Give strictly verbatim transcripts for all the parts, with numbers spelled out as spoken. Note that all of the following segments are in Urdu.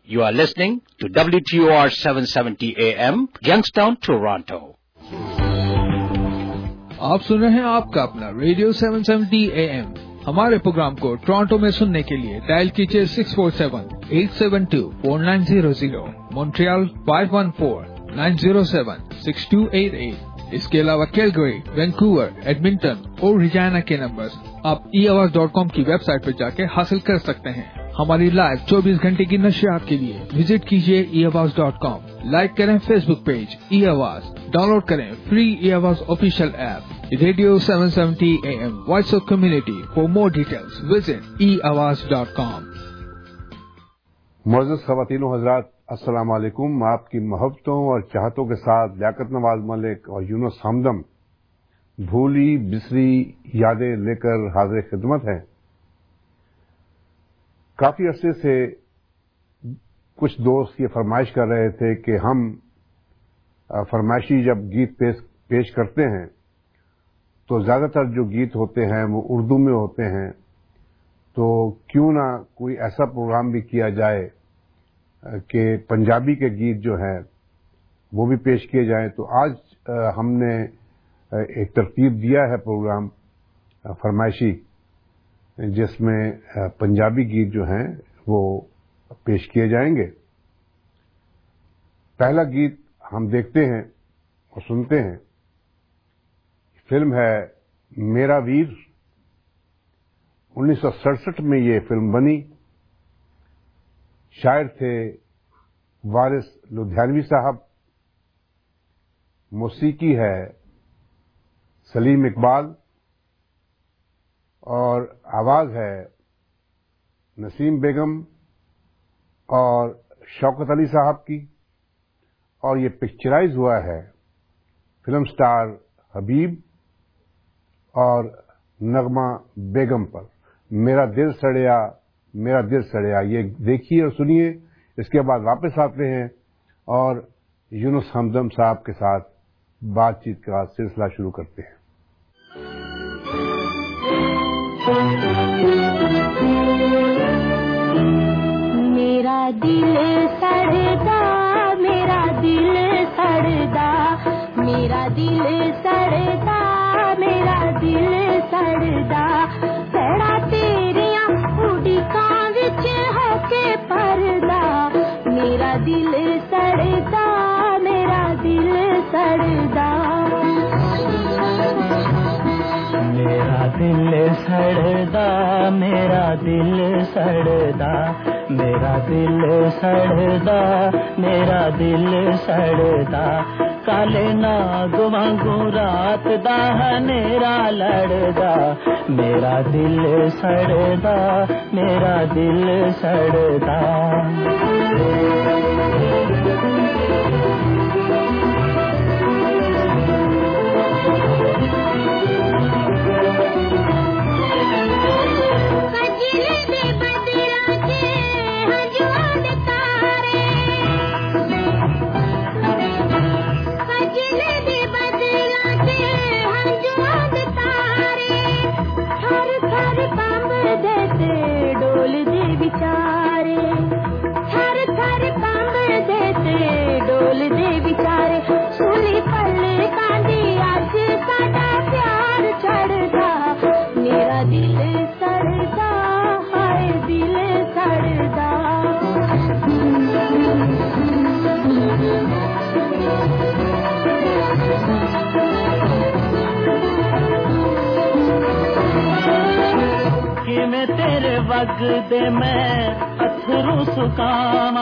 You are listening to W T O R seven seventy A M, Youngstown, Toronto. آپ سن رہے ہیں آپ کا اپنا radio seven seventy A M. ہمارے پروگرام کو ٹورانٹو میں سننے کے لیے ڈائل کیجیے six four seven eight seven two four nine zero zero, Montreal five one four nine zero seven six two eight eight. اس کے علاوہ کیلگری، وینکوور، ایڈمنٹن اور ریجائنا کے نمبرز آپ ای آواز ڈاٹ کام کی ویب سائٹ پر جا کے حاصل کر سکتے ہیں. ہماری لائیو چوبیس گھنٹے کی نشریات کے لیے وزٹ کیجیے e Awaaz dot com. Like کریں Facebook page e Awaaz, download کریں free e Awaaz official app radio seven seventy A M voice of community. For more details visit e Awaaz dot کام. معزز خواتین و حضرات، السلام علیکم. آپ کی محبتوں اور چاہتوں کے ساتھ لیاقت نواز ملک اور یونس ہمدم بھولی بسری یادیں لے کر حاضر خدمت ہیں. کافی عرصے سے کچھ دوست یہ فرمائش کر رہے تھے کہ ہم فرمائشی جب گیت پیش پیش کرتے ہیں تو زیادہ تر جو گیت ہوتے ہیں وہ اردو میں ہوتے ہیں، تو کیوں نہ کوئی ایسا پروگرام بھی کیا جائے کہ پنجابی کے گیت جو ہیں وہ بھی پیش کیے جائیں. تو آج ہم نے ایک ترتیب دیا ہے پروگرام فرمائشی، جس میں پنجابی گیت جو ہیں وہ پیش کیے جائیں گے. پہلا گیت ہم دیکھتے ہیں اور سنتے ہیں. فلم ہے میرا ویر. انیس سو سڑسٹھ میں یہ فلم بنی. شاعر تھے وارث لدھیانوی صاحب، موسیقی ہے سلیم اقبال، اور آواز ہے نسیم بیگم اور شوکت علی صاحب کی. اور یہ پکچرائز ہوا ہے فلم سٹار حبیب اور نغمہ بیگم پر. میرا دل سڑیا میرا دل سڑیا، یہ دیکھیے اور سنیے. اس کے بعد واپس آتے ہیں اور یونس ہمدم صاحب کے ساتھ بات چیت کا سلسلہ شروع کرتے ہیں. میرا دل سڑدا میرا دل سڑدا میرا دل سڑدا میرا دل سڑدا سڑا تیریاں اڈیکاں وچ ہو کے پردا. میرا دل سڑدا میرا دل سڑدا میرا دل سڑدا میرا دل سڑدا میرا دل سڑدا میرا دل سڑدا. کالے ناگ وانگو رات دا ہنیرا لڑدا. میرا دل سڑدا میرا دل سڑدا. وگ دے میں اتھرو سکاواں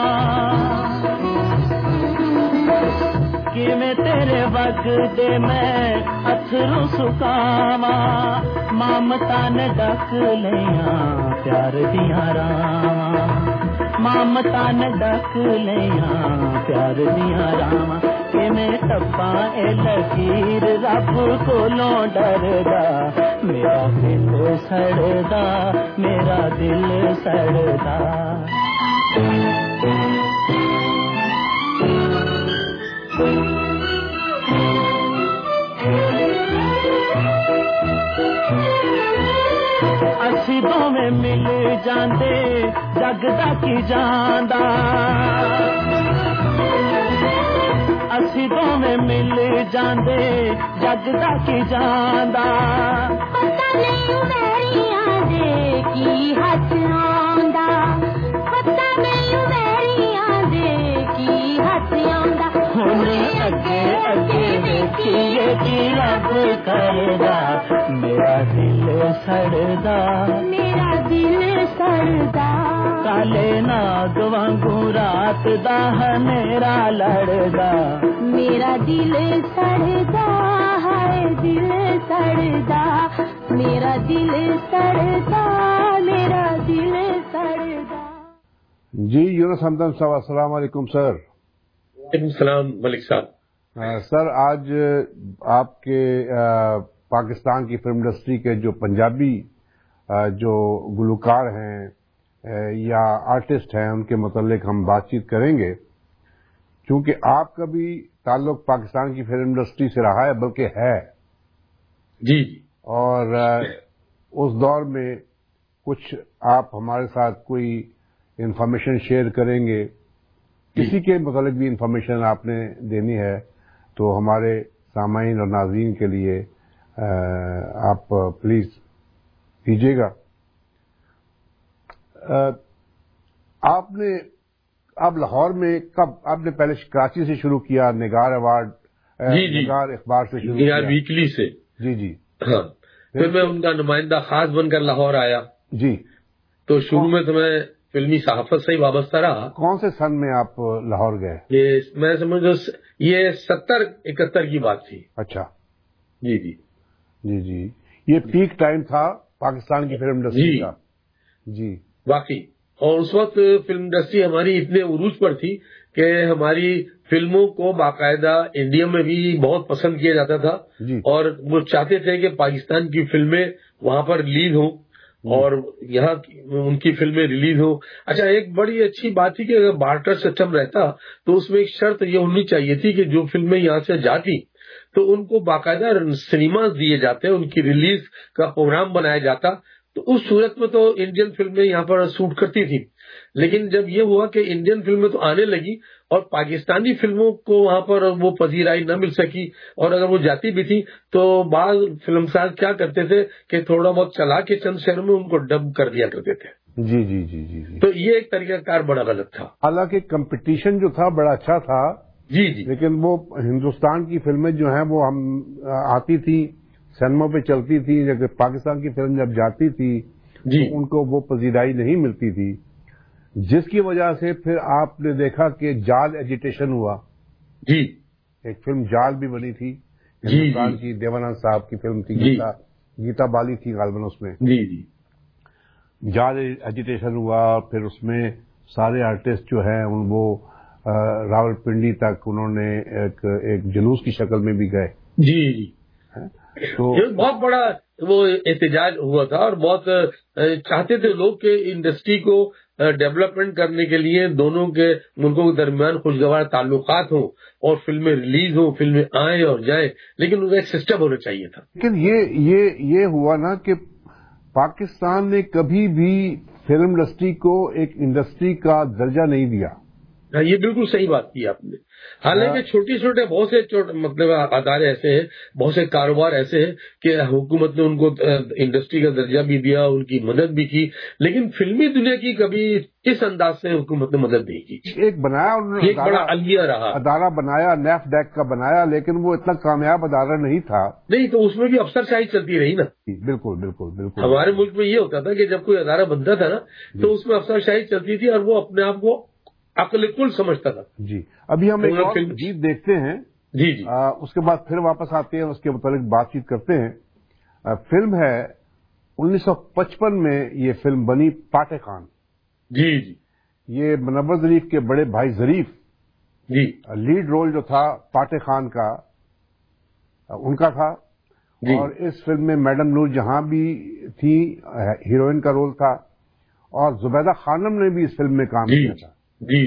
کیویں تیرے وگ دے میں اتھرو سکاواں. مامتا نے ڈک لیاں پیار دیاں راواں. مامتا نے ڈک لیاں پیار دیاں راواں. کیویں ٹپاں اے لکیر رب کولوں ڈردا. میرا دل سڑدا میرا دل سڑدا. اسی دونوں مل جاندے जगदा की जांदा असी दोवें मिल जांदे जगदा की जांदा पता नहीं मेरियां दे की हथ आंदा पता नहीं मेरियां दे की हथ आंदा हुण अगे अगे देखिए की रब करदा मेरा दिल सड़दा मेरा दिल सड़दा काले नाग वांगू रात दा हनेरा लड़दा मेरा दिल सड़दा है दिल सड़दा मेरा दिल सड़दा मेरा दिल सड़दा। जी यूनुस हमदन साहब, अस्सलाम वालेकुम सर। वालेकुम सलाम मलिक साहब। सर, आज आपके आ, पाकिस्तान की फिल्म इंडस्ट्री के जो पंजाबी आ, जो गुलकार हैं या आर्टिस्ट हैं उनके मुतालिक हम बातचीत करेंगे, क्योंकि आपका भी ताल्लुक पाकिस्तान की फिल्म इंडस्ट्री से रहा है, बल्कि है जी। और उस दौर में कुछ आप हमारे साथ कोई इंफॉर्मेशन शेयर करेंगे, किसी के मुतालिक भी इंफॉर्मेशन आपने देनी है तो हमारे सामाईन और नाज़रीन के लिए आप प्लीज दीजिएगा। आपने आप लाहौर में कब, आपने पहले कराची से शुरू किया, निगार अवार्ड जी जी निगार अखबार से शुरू निगार किया, वीकली से। जी जी हाँ, फिर मैं उनका नुमाइंदा खास बनकर लाहौर आया। जी। तो शुरू में तो मैं फिल्मी सहाफत से ही वाबस्ता रहा। कौन से सन में आप लाहौर गए? ये मैं समझो ये सत्तर इकहत्तर की बात थी। अच्छा। जी जी जी जी ये पीक टाइम था पाकिस्तान की फिल्म इंडस्ट्री का। जी वाकई। और उस वक्त फिल्म इंडस्ट्री हमारी इतने उरूज पर थी कि हमारी फिल्मों को बाकायदा इंडिया में भी बहुत पसंद किया जाता था जी। और वो चाहते थे कि पाकिस्तान की फिल्में वहां पर रिलीज हों और यहाँ उनकी फिल्में रिलीज हो। अच्छा, एक बड़ी अच्छी बात थी कि अगर बार्टर सिस्टम रहता तो उसमें एक शर्त ये होनी चाहिए थी कि जो फिल्में यहाँ से जाती तो उनको बाकायदा सिनेमा दिए जाते, उनकी रिलीज का प्रोग्राम बनाया जाता। तो उस सूरत में तो इंडियन फिल्में यहाँ पर शूट करती थी। लेकिन जब ये हुआ कि इंडियन फिल्में तो आने लगी और पाकिस्तानी फिल्मों को वहां पर वो पजीराई न मिल सकी, और अगर वो जाती भी थी तो बाद फिल्मसाज क्या करते थे कि थोड़ा बहुत चला के चंद शहरों में उनको डब कर दिया करते थे। जी जी जी जी जी। तो ये एक तरीकाकार बड़ा गलत था। हालांकि कंपटीशन जो था बड़ा अच्छा था। जी जी। लेकिन वो हिंदुस्तान की फिल्में जो हैं वो हम आती थी, सिनेमा पे चलती थी, जबकि पाकिस्तान की फिल्म जब जाती थी जी तो उनको वो पजीराई नहीं मिलती थी, जिसकी वजह से फिर आपने देखा कि जाल एजिटेशन हुआ। जी। एक फिल्म जाल भी बनी थी जी हिंदुस्तान जी की, देवानंद साहब की फिल्म थी, जी गीता गीता बाली थी गालबन उसमें। जी जी। जाल एजिटेशन हुआ, फिर उसमें सारे आर्टिस्ट जो हैं उन वो रावलपिंडी तक उन्होंने एक एक जुलूस की शक्ल में भी गए। जी जी। तो ये बहुत बड़ा वो एहतजाज हुआ था और बहुत चाहते थे लोग कि इंडस्ट्री को डेवलपमेंट करने के लिए दोनों के मुल्कों के दरमियान खुशगवार ताल्लुकात हों और फिल्में रिलीज हों, फिल्में आए और जाए, लेकिन उनका एक सिस्टम होना चाहिए था। लेकिन ये ये ये हुआ ना कि पाकिस्तान ने कभी भी फिल्म इंडस्ट्री को एक इंडस्ट्री का दर्जा नहीं दिया। ये बिल्कुल सही बात की आपने। हालांकि छोटे छोटे बहुत से मतलब अदारे ऐसे हैं, बहुत से कारोबार ऐसे हैं कि हुकूमत ने उनको इंडस्ट्री का दर्जा भी दिया, उनकी मदद भी की, लेकिन फिल्मी दुनिया की कभी इस अंदाज से हुकूमत ने मदद नहीं की। एक बनाया उन्होंने, एक बड़ा अलमिया रहा, अदारा बनाया, नेफडेक का बनाया, लेकिन वो इतना कामयाब अदारा नहीं था। नहीं तो उसमें भी अफसरशाही चलती रही ना। बिल्कुल बिल्कुल बिल्कुल। हमारे मुल्क में ये होता था कि जब कोई अदारा बनता था ना तो उसमें अफसरशाही चलती थी और वो अपने आप को अकल कुल समझता था। जी। अभी हम एक और फिल्म गीत देखते हैं। जी जी। आ, उसके बाद फिर वापस आते हैं, उसके मुतालिक बातचीत करते हैं। आ, फिल्म है उन्नीस सौ पचपन में ये फिल्म बनी, पाटे खान। जी जी। ये मुनव्वर ज़रीफ के बड़े भाई ज़रीफ जी लीड रोल जो था पाटे खान का उनका था। और इस फिल्म में मैडम नूर जहां भी थी, हीरोइन का रोल था, और जुबैदा खानम ने भी इस फिल्म में काम किया था। जी।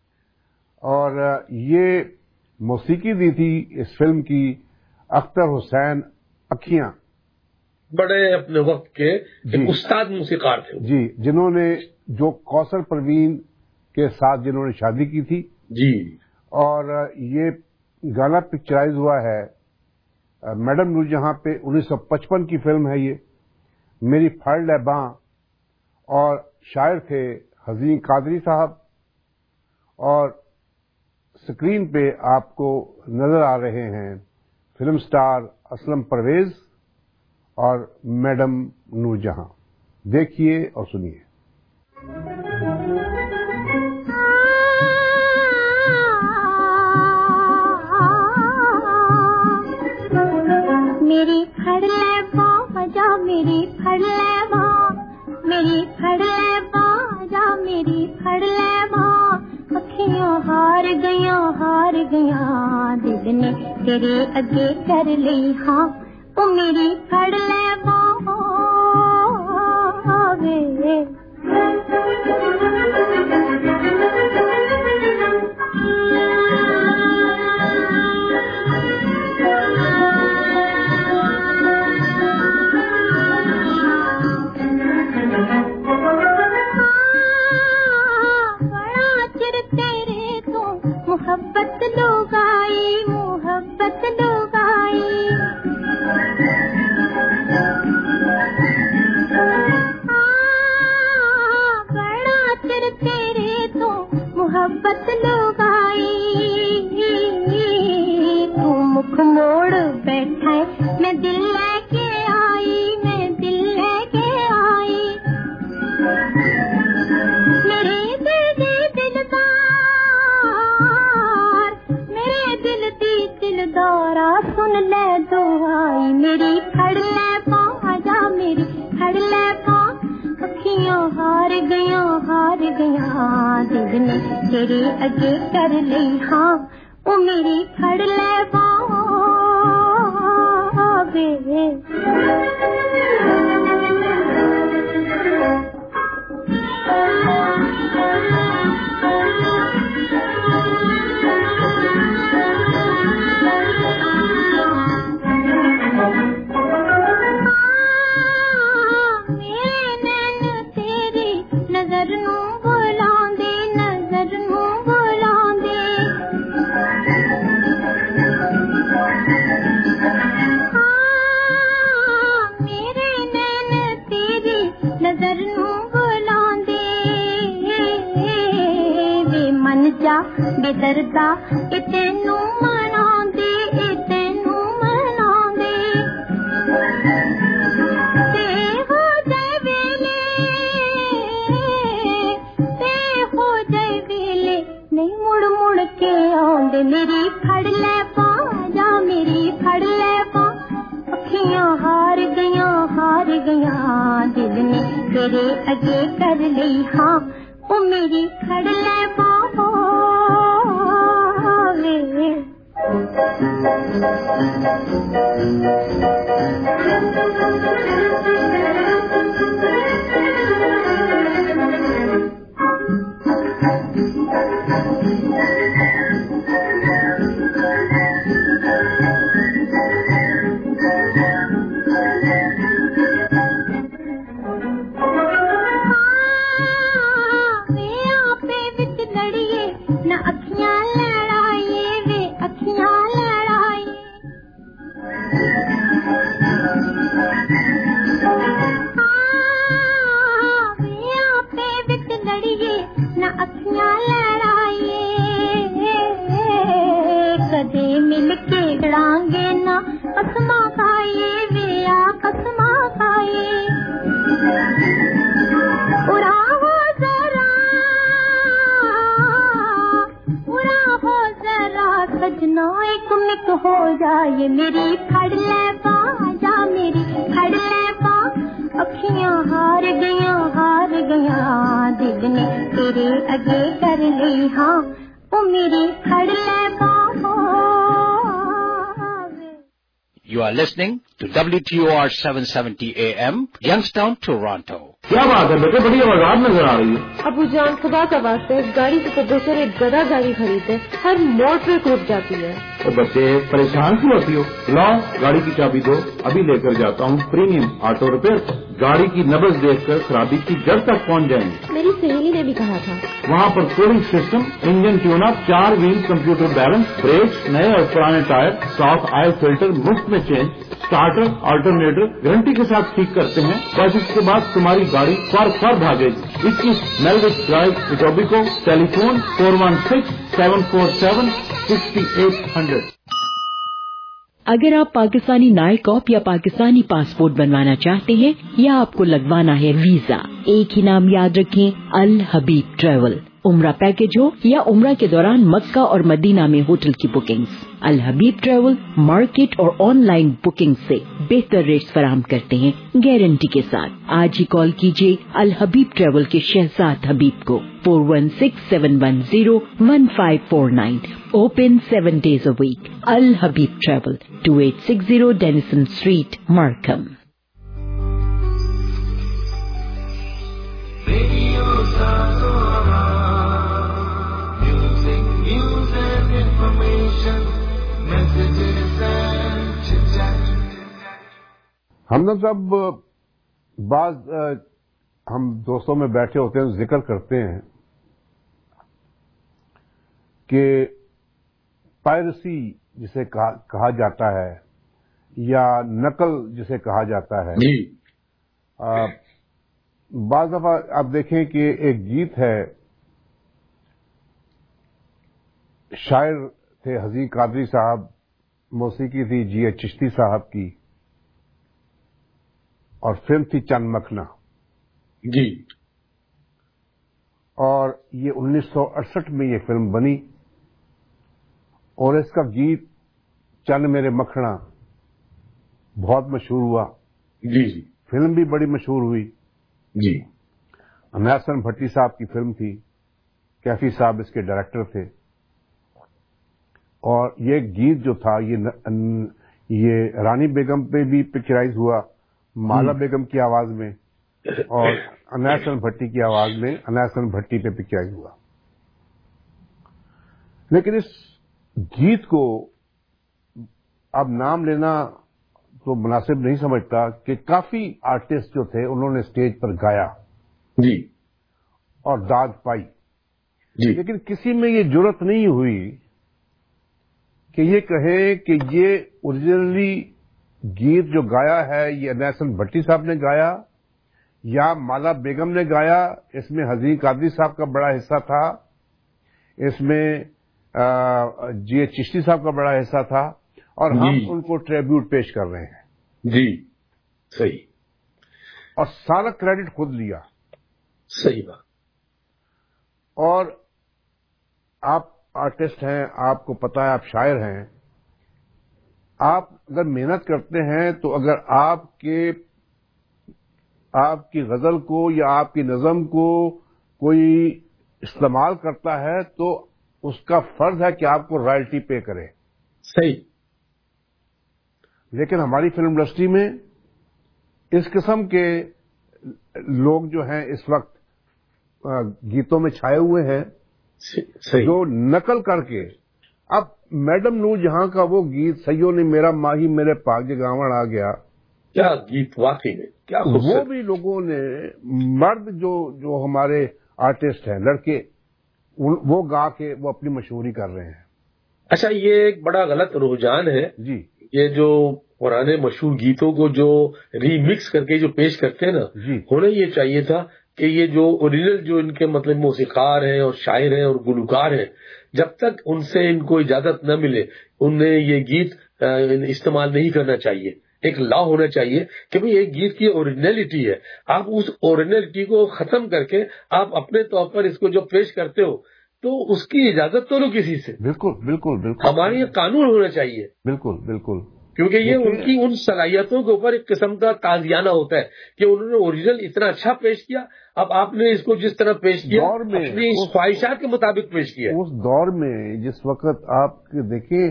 और ये मौसीकी दी थी इस फिल्म की अख्तर हुसैन अखियां, بڑے اپنے وقت کے ایک استاد موسیقار تھے جی، جنہوں نے جو کوثر پروین کے ساتھ جنہوں نے شادی کی تھی جی، اور یہ گانا پکچرائز ہوا ہے میڈم نور جہاں پہ، انیس سو پچپن کی فلم ہے یہ، میری پھڑ لے باں، اور شاعر تھے حزین قادری صاحب، اور اسکرین پہ آپ کو نظر آ رہے ہیں فلم سٹار اسلم پرویز اور میڈم نور جہاں. دیکھیے اور سنیے. میری پھڑ لے باں جا میری پھڑ لے باں، میری پھڑ لے باں جا میری پھڑ لے باں، اکھیاں ہار گیاں ہار گیاں دل نے تیرے اگے کر لئی ہاں، او میری پھڑ لے باں وے. محبت لوگ آئی محبت لوگ آئی، بڑا چر تیرے تو محبت لوگ آئی، تو مکھ موڑ بیٹھا ہے میں دل لے کے آئی، میں دل لے کے آئی، میرے دل دے دلدار دورا سن لے دعائی، میری پھڑ لے پاں جا میری پھڑ لے پاں، اکھیاں ہار گیاں ہار گیاں دل نے تیرے اگے کر لئی ہاں، او میری پھڑ لے پاں وے. بے دردا اے تینوں منا دے اے تینوں منا دے، تے ہو جائے ویلے تے ہو جائے ویلے نہیں مڑ مڑ کے آندے، میری پھڑ لے پاں جا میری پھڑ لے پاں، اکھیاں ہار گیاں ہار گیاں دل نے تیرے اگے کر لئی ہاں، او میری پھڑ لے پاں وے. ہو جائے میری پھڑ لے پاں جا میری پھڑ لے پاں، اکھیاں ہار گیاں ہار گیاں دل نے تیرے اگے کر لئی ہاں، او میری پھڑ لے پاں. You are listening to W T O R seven seventy A M, Youngstown, Toronto. کیا بات ہے بیٹے، بڑی آواز نظر آ رہی ہے. ابو جان خدا کا واسطے ہے، گاڑی سے تو دوسرے ایک گدا گاڑی خریدے، ہر موڑ پہ رک جاتی ہے. تو بچے پریشان کیوں ہوتی ہو؟ لاؤ گاڑی کی چابی دو، ابھی لے کر جاتا ہوں پریمیم آٹو ریپیئر. گاڑی کی نبض دیکھ کر خرابی کی جڑ تک پہنچ جائیں گے. میری سہیلی نے بھی کہا تھا. وہاں پر cooling system, engine tune up, چار ویل کمپیوٹر بیلنس، بریک، نئے اور پرانے ٹائر، صاف آئل فلٹر مفت میں چینج، اسٹارٹر آلٹرنیٹر گارنٹی کے ساتھ ٹھیک کرتے ہیں. بس اس کے بعد تمہاری گاڑی فر فر بھاگے گی. اکیس میلوک drive Etobicoke, telephone four one six seven four seven sixty eight hundred. اگر آپ پاکستانی نائک آپ یا پاکستانی پاسپورٹ بنوانا چاہتے ہیں یا آپ کو لگوانا ہے ویزا، ایک ہی نام یاد رکھیں، الحبیب ٹریول. عمرہ پیکج ہو یا عمرہ کے دوران مکہ اور مدینہ میں ہوٹل کی بکنگز، الحبیب ٹریول مارکیٹ اور آن لائن بکنگ سے بہتر ریٹس فراہم کرتے ہیں گارنٹی کے ساتھ. آج ہی کال کیجیے الحبیب ٹریول کے شہزاد حبیب کو four one six seven one zero one five four nine. Open seven days a week. Alhabib travel two eight six zero Denison street, Markham. ہمدرد صاحب، بعض ہم دوستوں میں بیٹھے ہوتے ہیں، ذکر کرتے ہیں کہ پائرسی جسے کہا جاتا ہے یا نقل جسے کہا جاتا ہے، بعض دفعہ آپ دیکھیں کہ ایک گیت ہے، شاعر تھے حزین قادری صاحب، موسیقی تھی جی ایچ چشتی صاحب کی، اور فلم تھی چند مکھنا. جی. اور یہ انیس سو اڑسٹھ میں یہ فلم بنی، اور اس کا گیت چند میرے مکھنا بہت مشہور ہوا. جی جی. فلم بھی بڑی مشہور ہوئی. جی. انیسن بھٹی صاحب کی فلم تھی، کیفی صاحب اس کے ڈائریکٹر تھے. اور یہ گیت جو تھا یہ یہ رانی بیگم پہ بھی پکچرائز ہوا، مالا بیگم کی آواز میں، اور انیسن بھٹی کی آواز میں انیسن بھٹی پہ پکچرائز ہوا. لیکن اس گیت کو اب نام لینا تو مناسب نہیں سمجھتا کہ کافی آرٹسٹ جو تھے انہوں نے اسٹیج پر گایا جی اور داد پائی جی، لیکن کسی میں یہ جرت نہیں ہوئی کہ یہ کہیں کہ یہ اوریجنلی گیت جو گایا ہے یہ انیسن بھٹی صاحب نے گایا یا مالا بیگم نے گایا. اس میں حزین قادری صاحب کا بڑا حصہ تھا، اس میں جی ایچ چشتی صاحب کا بڑا حصہ تھا، اور ہم جی ان کو ٹریبیوٹ پیش کر رہے ہیں. جی صحیح. اور سارا کریڈٹ خود لیا. صحیح بات. اور آپ آرٹسٹ ہیں، آپ کو پتا ہے، آپ شاعر ہیں، آپ اگر محنت کرتے ہیں تو اگر آپ کے آپ کی غزل کو یا آپ کی نظم کو کوئی استعمال کرتا ہے تو اس کا فرض ہے کہ آپ کو رائلٹی پے کرے. صحیح. لیکن ہماری فلم انڈسٹری میں اس قسم کے لوگ جو ہیں اس وقت گیتوں میں چھائے ہوئے ہیں جو نقل کر کے. اب میڈم نور جہاں کا وہ گیت سیو نے میرا ماہی میرے پاک جگاون آ گیا، کیا گیت واقعی میں کیا وہ بھی لوگوں نے، مرد جو جو ہمارے آرٹسٹ ہیں لڑکے، وہ گا کے وہ اپنی مشہوری کر رہے ہیں. اچھا، یہ ایک بڑا غلط رجحان ہے جی. یہ جو پرانے مشہور گیتوں کو جو ری مکس کر کے جو پیش کرتے ہیں نا، جی. ہونا یہ چاہیے تھا کہ یہ جو اوریجنل جو ان کے مطلب موسیقار ہیں اور شاعر ہیں اور گلوکار ہیں، جب تک ان سے ان کو اجازت نہ ملے انہیں یہ گیت استعمال نہیں کرنا چاہیے. ایک لا ہونا چاہیے کہ بھئی ایک گیت کی اوریجنلٹی ہے، آپ اس اوریجنلٹی کو ختم کر کے آپ اپنے طور پر اس کو جو پیش کرتے ہو تو اس کی اجازت تو لو کسی سے. بالکل بالکل بالکل. ہمارے یہ قانون ہونا چاہیے. بالکل بالکل. کیونکہ یہ ان کی ان صلاحیتوں کے اوپر ایک قسم کا تازیانہ ہوتا ہے کہ انہوں نے اوریجنل اتنا اچھا پیش کیا، اب آپ نے اس کو جس طرح پیش کیا اپنی خواہشات کے مطابق پیش کیا. اس دور میں جس وقت آپ دیکھیں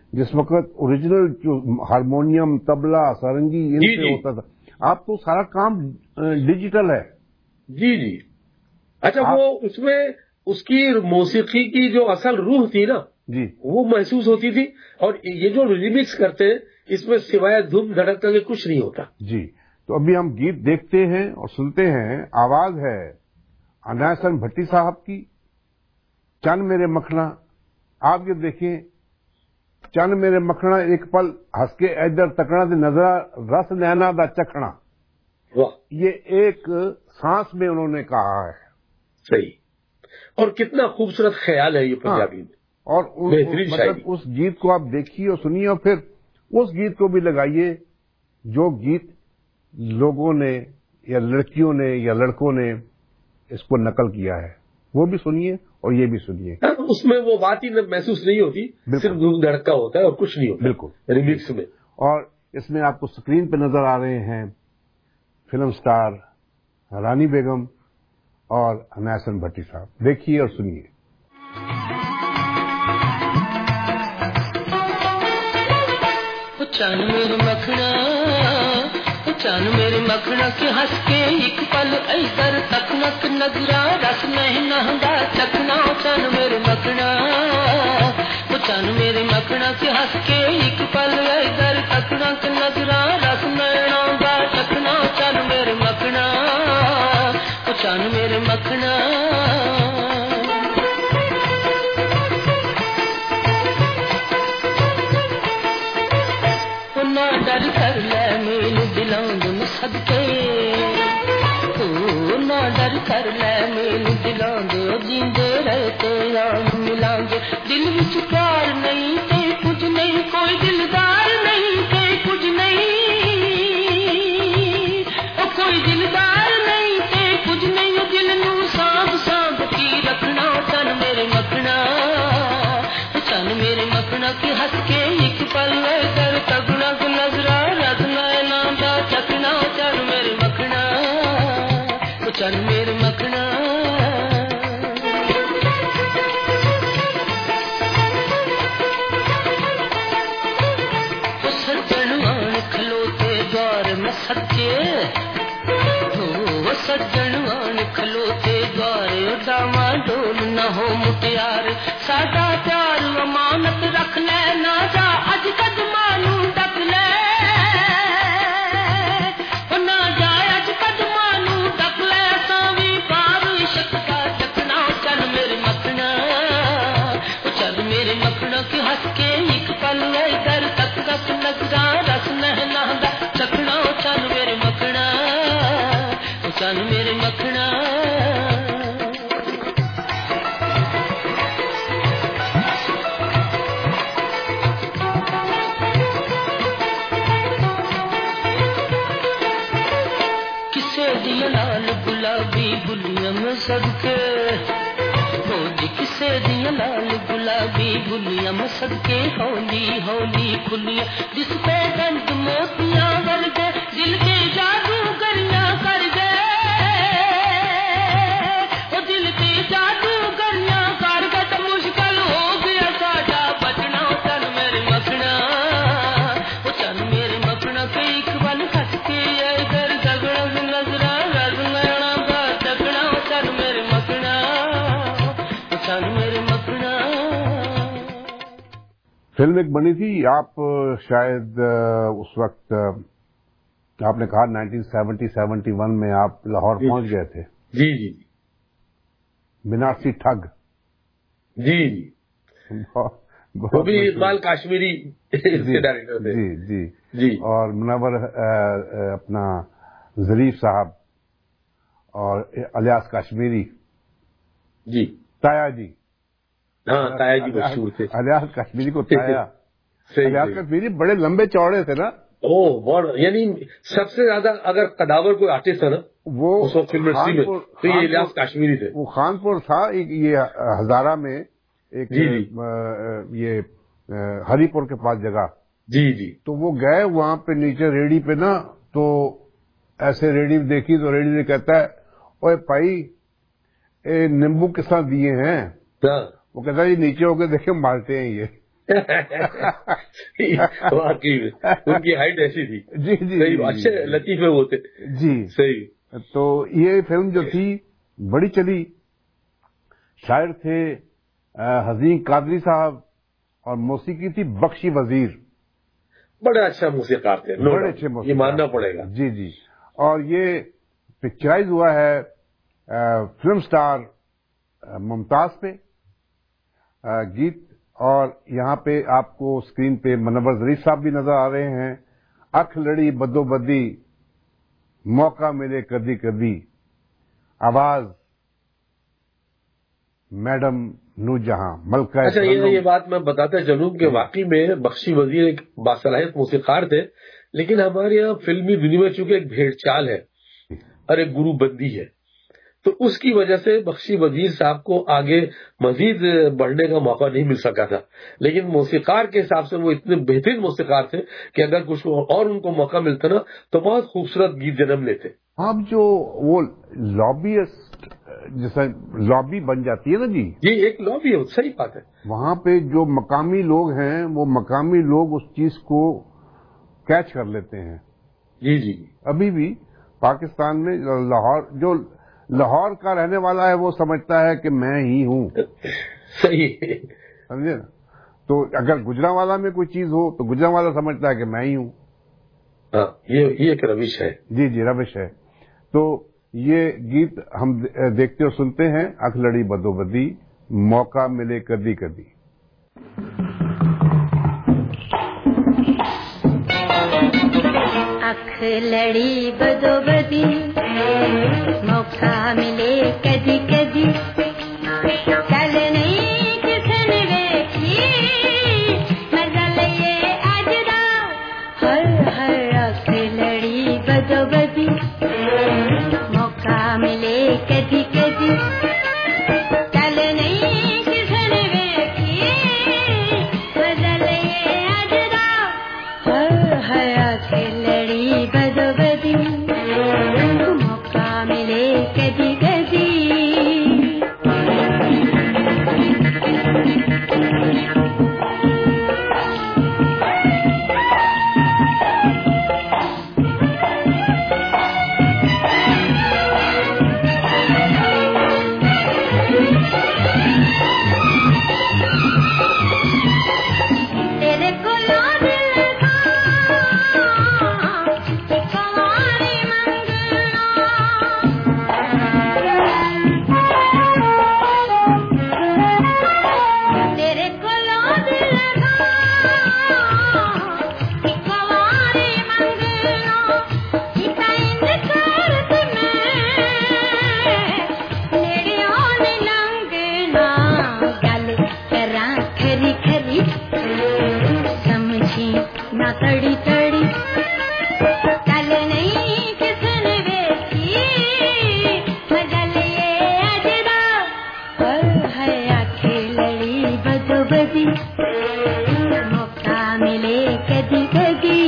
جس وقت اوریجنل جو ہارمونیم، طبلہ، سارنگی ان جی سے جی ہوتا تھا، اب تو سارا کام ڈیجیٹل ہے. جی جی. اچھا وہ اس میں اس کی موسیقی کی جو اصل روح تھی نا جی وہ محسوس ہوتی تھی، اور یہ جو ریمکس کرتے ہیں اس میں سوائے دھوم دھڑکا کے کچھ نہیں ہوتا. جی. تو ابھی ہم گیت دیکھتے ہیں اور سنتے ہیں. آواز ہے عنایت حسن بھٹی صاحب کی، چن میرے مکھنا. آپ یہ دیکھیں، چن میرے مکھنا ایک پل ہس کے ادھر تکنا تے نظرا رس نینا دا چکھنا. واہ، یہ ایک سانس میں انہوں نے کہا ہے. صحیح. اور کتنا خوبصورت خیال ہے یہ پنجابی میں. اور بہترین مطلب شاعری. اس گیت کو آپ دیکھیے اور سنیے، اور پھر اس گیت کو بھی لگائیے جو گیت لوگوں نے یا لڑکیوں نے یا لڑکوں نے اس کو نقل کیا ہے، وہ بھی سنیے اور یہ بھی سنیے. اس میں وہ بات ہی محسوس نہیں ہوتی، صرف دھوم دھڑکا ہوتا ہے اور کچھ نہیں ہوتا. بالکل ریمکس میں. اور اس میں آپ کو اسکرین پہ نظر آ رہے ہیں فلم سٹار رانی بیگم اور عنایت حسن بھٹی صاحب. دیکھیے اور سنیے. چن میرے مکھنا، چن میرے مکھنا کے ہس کے ایک پل ادھر تکنک نظرا رس مہنا دا چکنا. چن میرے مکھنا، چن میرے مکھنا کے ہس کے ایک پل ادھر تکنک نظرا رس مہنا دا چکنا. چن میرے مکھنا، چن میرے مکھنا. ڈر کر لے میل دلاں دن صدقے، نہ ڈر کر لے میل دلاں دے جیندے رہتے یار ملاں دے. دل وچ پیار نہیں تے کچھ نہیں، کوئی دلدار نہیں تے کچھ نہیں، او کوئی دلدار نہیں تے کچھ نہیں. دل نو سانب سانب کی رکھنا. چن میرے مکھنا، چن میرے مکھنا کی ہس کے ایک پل در تگنا نظرا رکھنا دا چکنا. چن میرے مکھنا، چن میرے مکھنا. سجن آن کھلوتے دوار میں سچے، سجن آن کھلوتے دوار ڈاواں ڈول نہ ہو مٹیار. ساڈا پیار امانت رکھ لے، نہ جا اج قدماں نوں ڈک لے، نہ جا اج قدماں نوں ڈک لے. ساوی پار عشق دا چکنا. چن میرے مکھنا، چن میرے مکھنا کے ہس کے ایک پل ادھر تک رس نظرا رس نہنا دا چکنا. چن میرے مکھنا، چن میرے مکھنا. کسے دیا لال گلابی گلیاں میں صدقے، جی کسے دیا لال گلابی گلیاں میں صدقے ہولی ہولی کھلیاں. جس پہ گنج موتیاں ور گئے دل کے جادو گریاں کر گئے، وہ دل کے جادو گریاں کر گئے تو مشکل ہو گیا ساڈا بچنا. چن میرے مکھنا، وہ چن میرے مکھنا کے ایک بل کٹ کے ادھر جگڑا نظرا رز لینا دا چکنا. چن میرے مکھنا، چن میرے مکھنا. فلم ایک بنی تھی، آپ شاید اس وقت آپ نے کہا نائنٹین سیونٹی سیونٹی ون میں آپ لاہور پہنچ گئے تھے. جی جی بنارسی ٹھگ. جی جی. وہ بھی اقبال کاشمیری ڈائریکٹر تھے. جی جی جی. اور منور اپنا ظریف صاحب اور الیاس کاشمیری. جی. تایا جی. ہاں تایا جی مشہور تھے. الیاس کاشمیری کو تایا. الیاس کاشمیری بڑے لمبے چوڑے تھے نا. او بہت، یعنی سب سے زیادہ اگر قداور کوئی آرٹسٹ ہے نا وہ فلم انڈسٹری میں تو یہ الیاس کاشمیری تھے. وہ خانپور تھا یہ ہزارہ میں ایک جی جی. یہ ہری پور کے پاس جگہ. جی جی. تو وہ گئے وہاں پہ نیچے ریڑھی پہ نا، تو ایسے ریڑھی دیکھی تو ریڑھی نے کہتا ہے اوے بھائی اے نیمبو کس طرح دیے ہیں. وہ کہتا ہے یہ نیچے ہو کے دیکھے مالتے ہیں یہ. واقعی ان کی ہائٹ ایسی تھی. جی جی صحیح, اچھے لطیفے ہوتے جی. صحیح. تو یہ فلم جو تھی بڑی چلی. شاعر تھے حزین قادری صاحب اور موسیقی تھی بخشی وزیر. بڑے اچھا موسیقار تھے, بڑے اچھے موسیقار, یہ ماننا پڑے گا. جی جی. اور یہ پکچرائز ہوا ہے فلم سٹار ممتاز پہ گیت, اور یہاں پہ آپ کو اسکرین پہ منور ظریف صاحب بھی نظر آ رہے ہیں. اکھ لڑی بدو بدی موقع ملے کدی کدی, آواز میڈم نو جہاں ملکہ. اچھا یہ یہ بات میں بتاتا چلوں کہ واقعی میں بخشی وزیر ایک باصلاحیت موسیقار تھے, لیکن ہمارے یہاں فلمی دنیا میں چونکہ ایک بھیڑ چال ہے اور ایک گرو بندی ہے, تو اس کی وجہ سے بخشی وزیر صاحب کو آگے مزید بڑھنے کا موقع نہیں مل سکا تھا. لیکن موسیقار کے حساب سے وہ اتنے بہترین موسیقار تھے کہ اگر کچھ اور ان کو موقع ملتا نا تو بہت خوبصورت گیت جنم لیتے. اب جو وہ لابیسٹ جیسا لابی بن جاتی ہے نا جی, جی ایک لابی ہے, صحیح بات ہے. وہاں پہ جو مقامی لوگ ہیں وہ مقامی لوگ اس چیز کو کیچ کر لیتے ہیں. جی جی. ابھی بھی پاکستان میں لاہور جو لاہور کا رہنے والا ہے وہ سمجھتا ہے کہ میں ہی ہوں. صحیح, سمجھے نا. تو اگر گجرانوالا میں کوئی چیز ہو تو گجرانوالا سمجھتا ہے کہ میں ہی ہوں. ہاں یہ ایک روش ہے. جی جی روش ہے. تو یہ گیت ہم دیکھتے اور سنتے ہیں, اکھ لڑی بدو بدی موقع ملے کدی کدی. اکھ لڑی بدو بدی موقع ملے کدی کدی, کل نہیں کسن ویکھی مزہ لئے اج دا, ہر ہر اکھ لڑی بدو بدی موقع ملے کدی کدی, کل نہیں کسن ویکھی مزہ لئے اج دا, ہر ہر اکھ لڑی بدو بدی موقع ملے کدی کدی. تیرے کولوں دل تڑی تڑی, کل نہیں کسن ویکھی مزہ لئے اج دا, ہر ہر اکھ لڑی بدو بدی موقع ملے کدی کدی.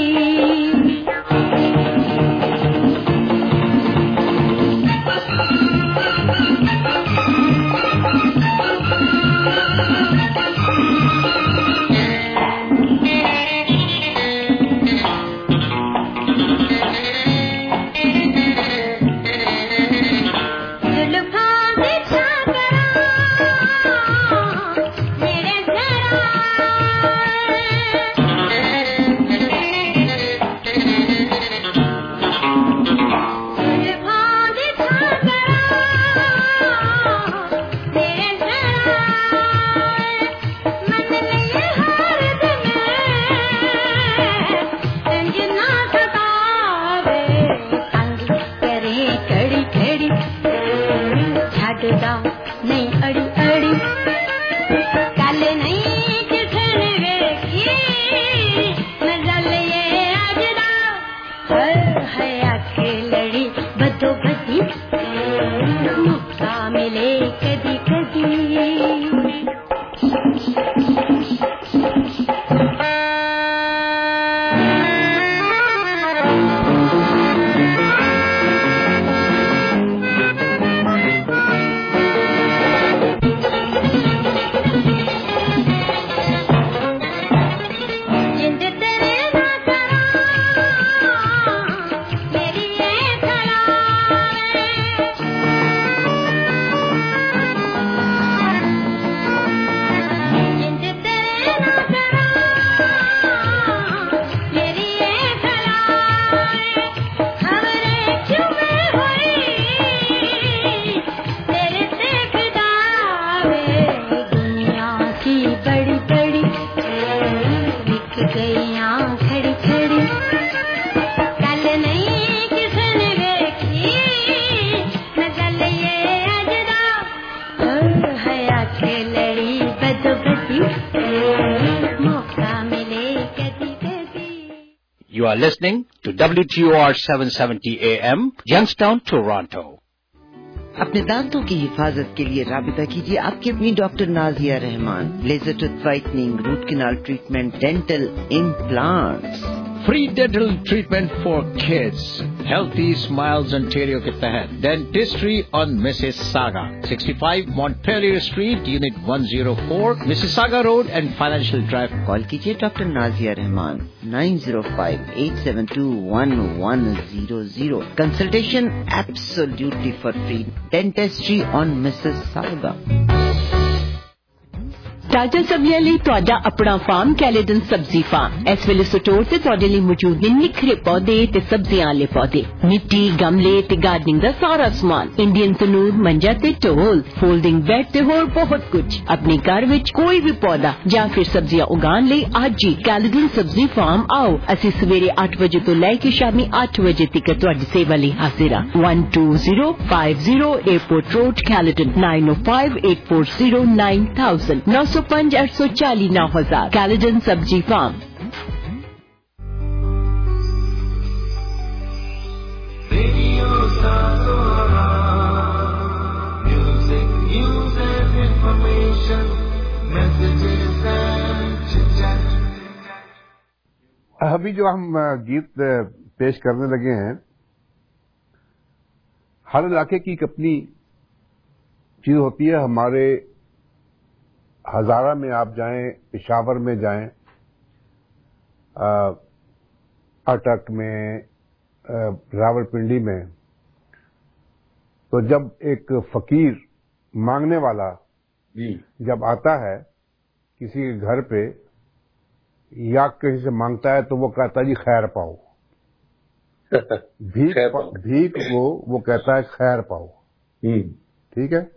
लड़ी बदो बदी मौका मिले कदी कदी. You are listening to W T O R seven seventy A M, Youngstown, Toronto. اپنے دانتوں کی حفاظت کے لیے رابطہ کیجیے آپ کی اپنی doctor Nazia Rehman. Laser tooth whitening, root canal treatment, dental implants. Free dental treatment for kids. Healthy smiles Ontario کے تحت dentistry on Mississauga, sixty five Montpellier street, unit one zero four, Mississauga road and financial drive. Call کیجیے doctor Nazia Rehman nine zero five eight seven two one one zero zero. Consultation absolutely for free. Dentistry on Mississauga. ਤਾਜ਼ਾ ਸਬਜ਼ੀਆਂ ਲਈ ਤੁਹਾਡਾ ਆਪਣਾ ਫਾਰਮ ਕੈਲੇਡਨ ਸਬਜ਼ੀ ਫਾਰਮ. ਇਸ ਵੇਲੇ ਸਟੋਰ ਤੇ ਤੁਹਾਡੇ ਲਈ ਮੌਜੂਦ ਨੇ ਨਿੱਖਰੇ ਪੌਦੇ ਤੇ ਸਬਜ਼ੀਆਂ ਵਾਲੇ ਪੌਦੇ, ਮਿੱਟੀ, ਗਮਲੇ ਤੇ ਗਾਰਡਨਿੰਗ ਦਾ ਸਾਰਾ ਸਮਾਨ, ਇੰਡੀਅਨ ਤਨੂਰ, ਮੰਜਾ ਤੇ ਢੋਲ, ਫੋਲਡਿੰਗ ਬੈੱਡ ਤੇ ਹੋਰ ਬਹੁਤ ਕੁਝ. ਆਪਣੇ ਘਰ ਵਿੱਚ ਕੋਈ ਵੀ ਪੌਦਾ ਜਾਂ ਫਿਰ ਸਬਜ਼ੀਆਂ ਉਗਾਉਣ ਲਈ ਅੱਜ ਹੀ ਕੈਲੇਡਨ ਸਬਜ਼ੀ ਫਾਰਮ ਆਓ. ਅਸੀਂ ਸਵੇਰੇ ਅੱਠ ਵਜੇ ਤੋਂ ਲੈ ਕੇ ਸ਼ਾਮੀ ਅੱਠ ਵਜੇ ਤੱਕ ਤੁਹਾਡੀ ਸੇਵਾ ਲਈ ਹਾਜ਼ਰ ਹਾਂ. one two zero five zero Airport Road, Caledon, nine oh five eight four zero nine thousand. nine oh five eight four zero nine thousand. Caledon Sabji Farm. Radio Sahara, music, news and information, messages and chit-chat. ابھی جو ہم گیت پیش کرنے لگے ہیں, ہر علاقے کی ایک اپنی چیز ہوتی ہے. ہمارے ہزارہ میں آپ جائیں, پشاور میں جائیں, اٹک میں, راول پنڈی میں, تو جب ایک فقیر مانگنے والا جب آتا ہے کسی کے گھر پہ یا کسی سے مانگتا ہے تو وہ کہتا ہے جی خیر پاؤ. بھیک کو وہ کہتا ہے خیر پاؤ. ٹھیک ہے.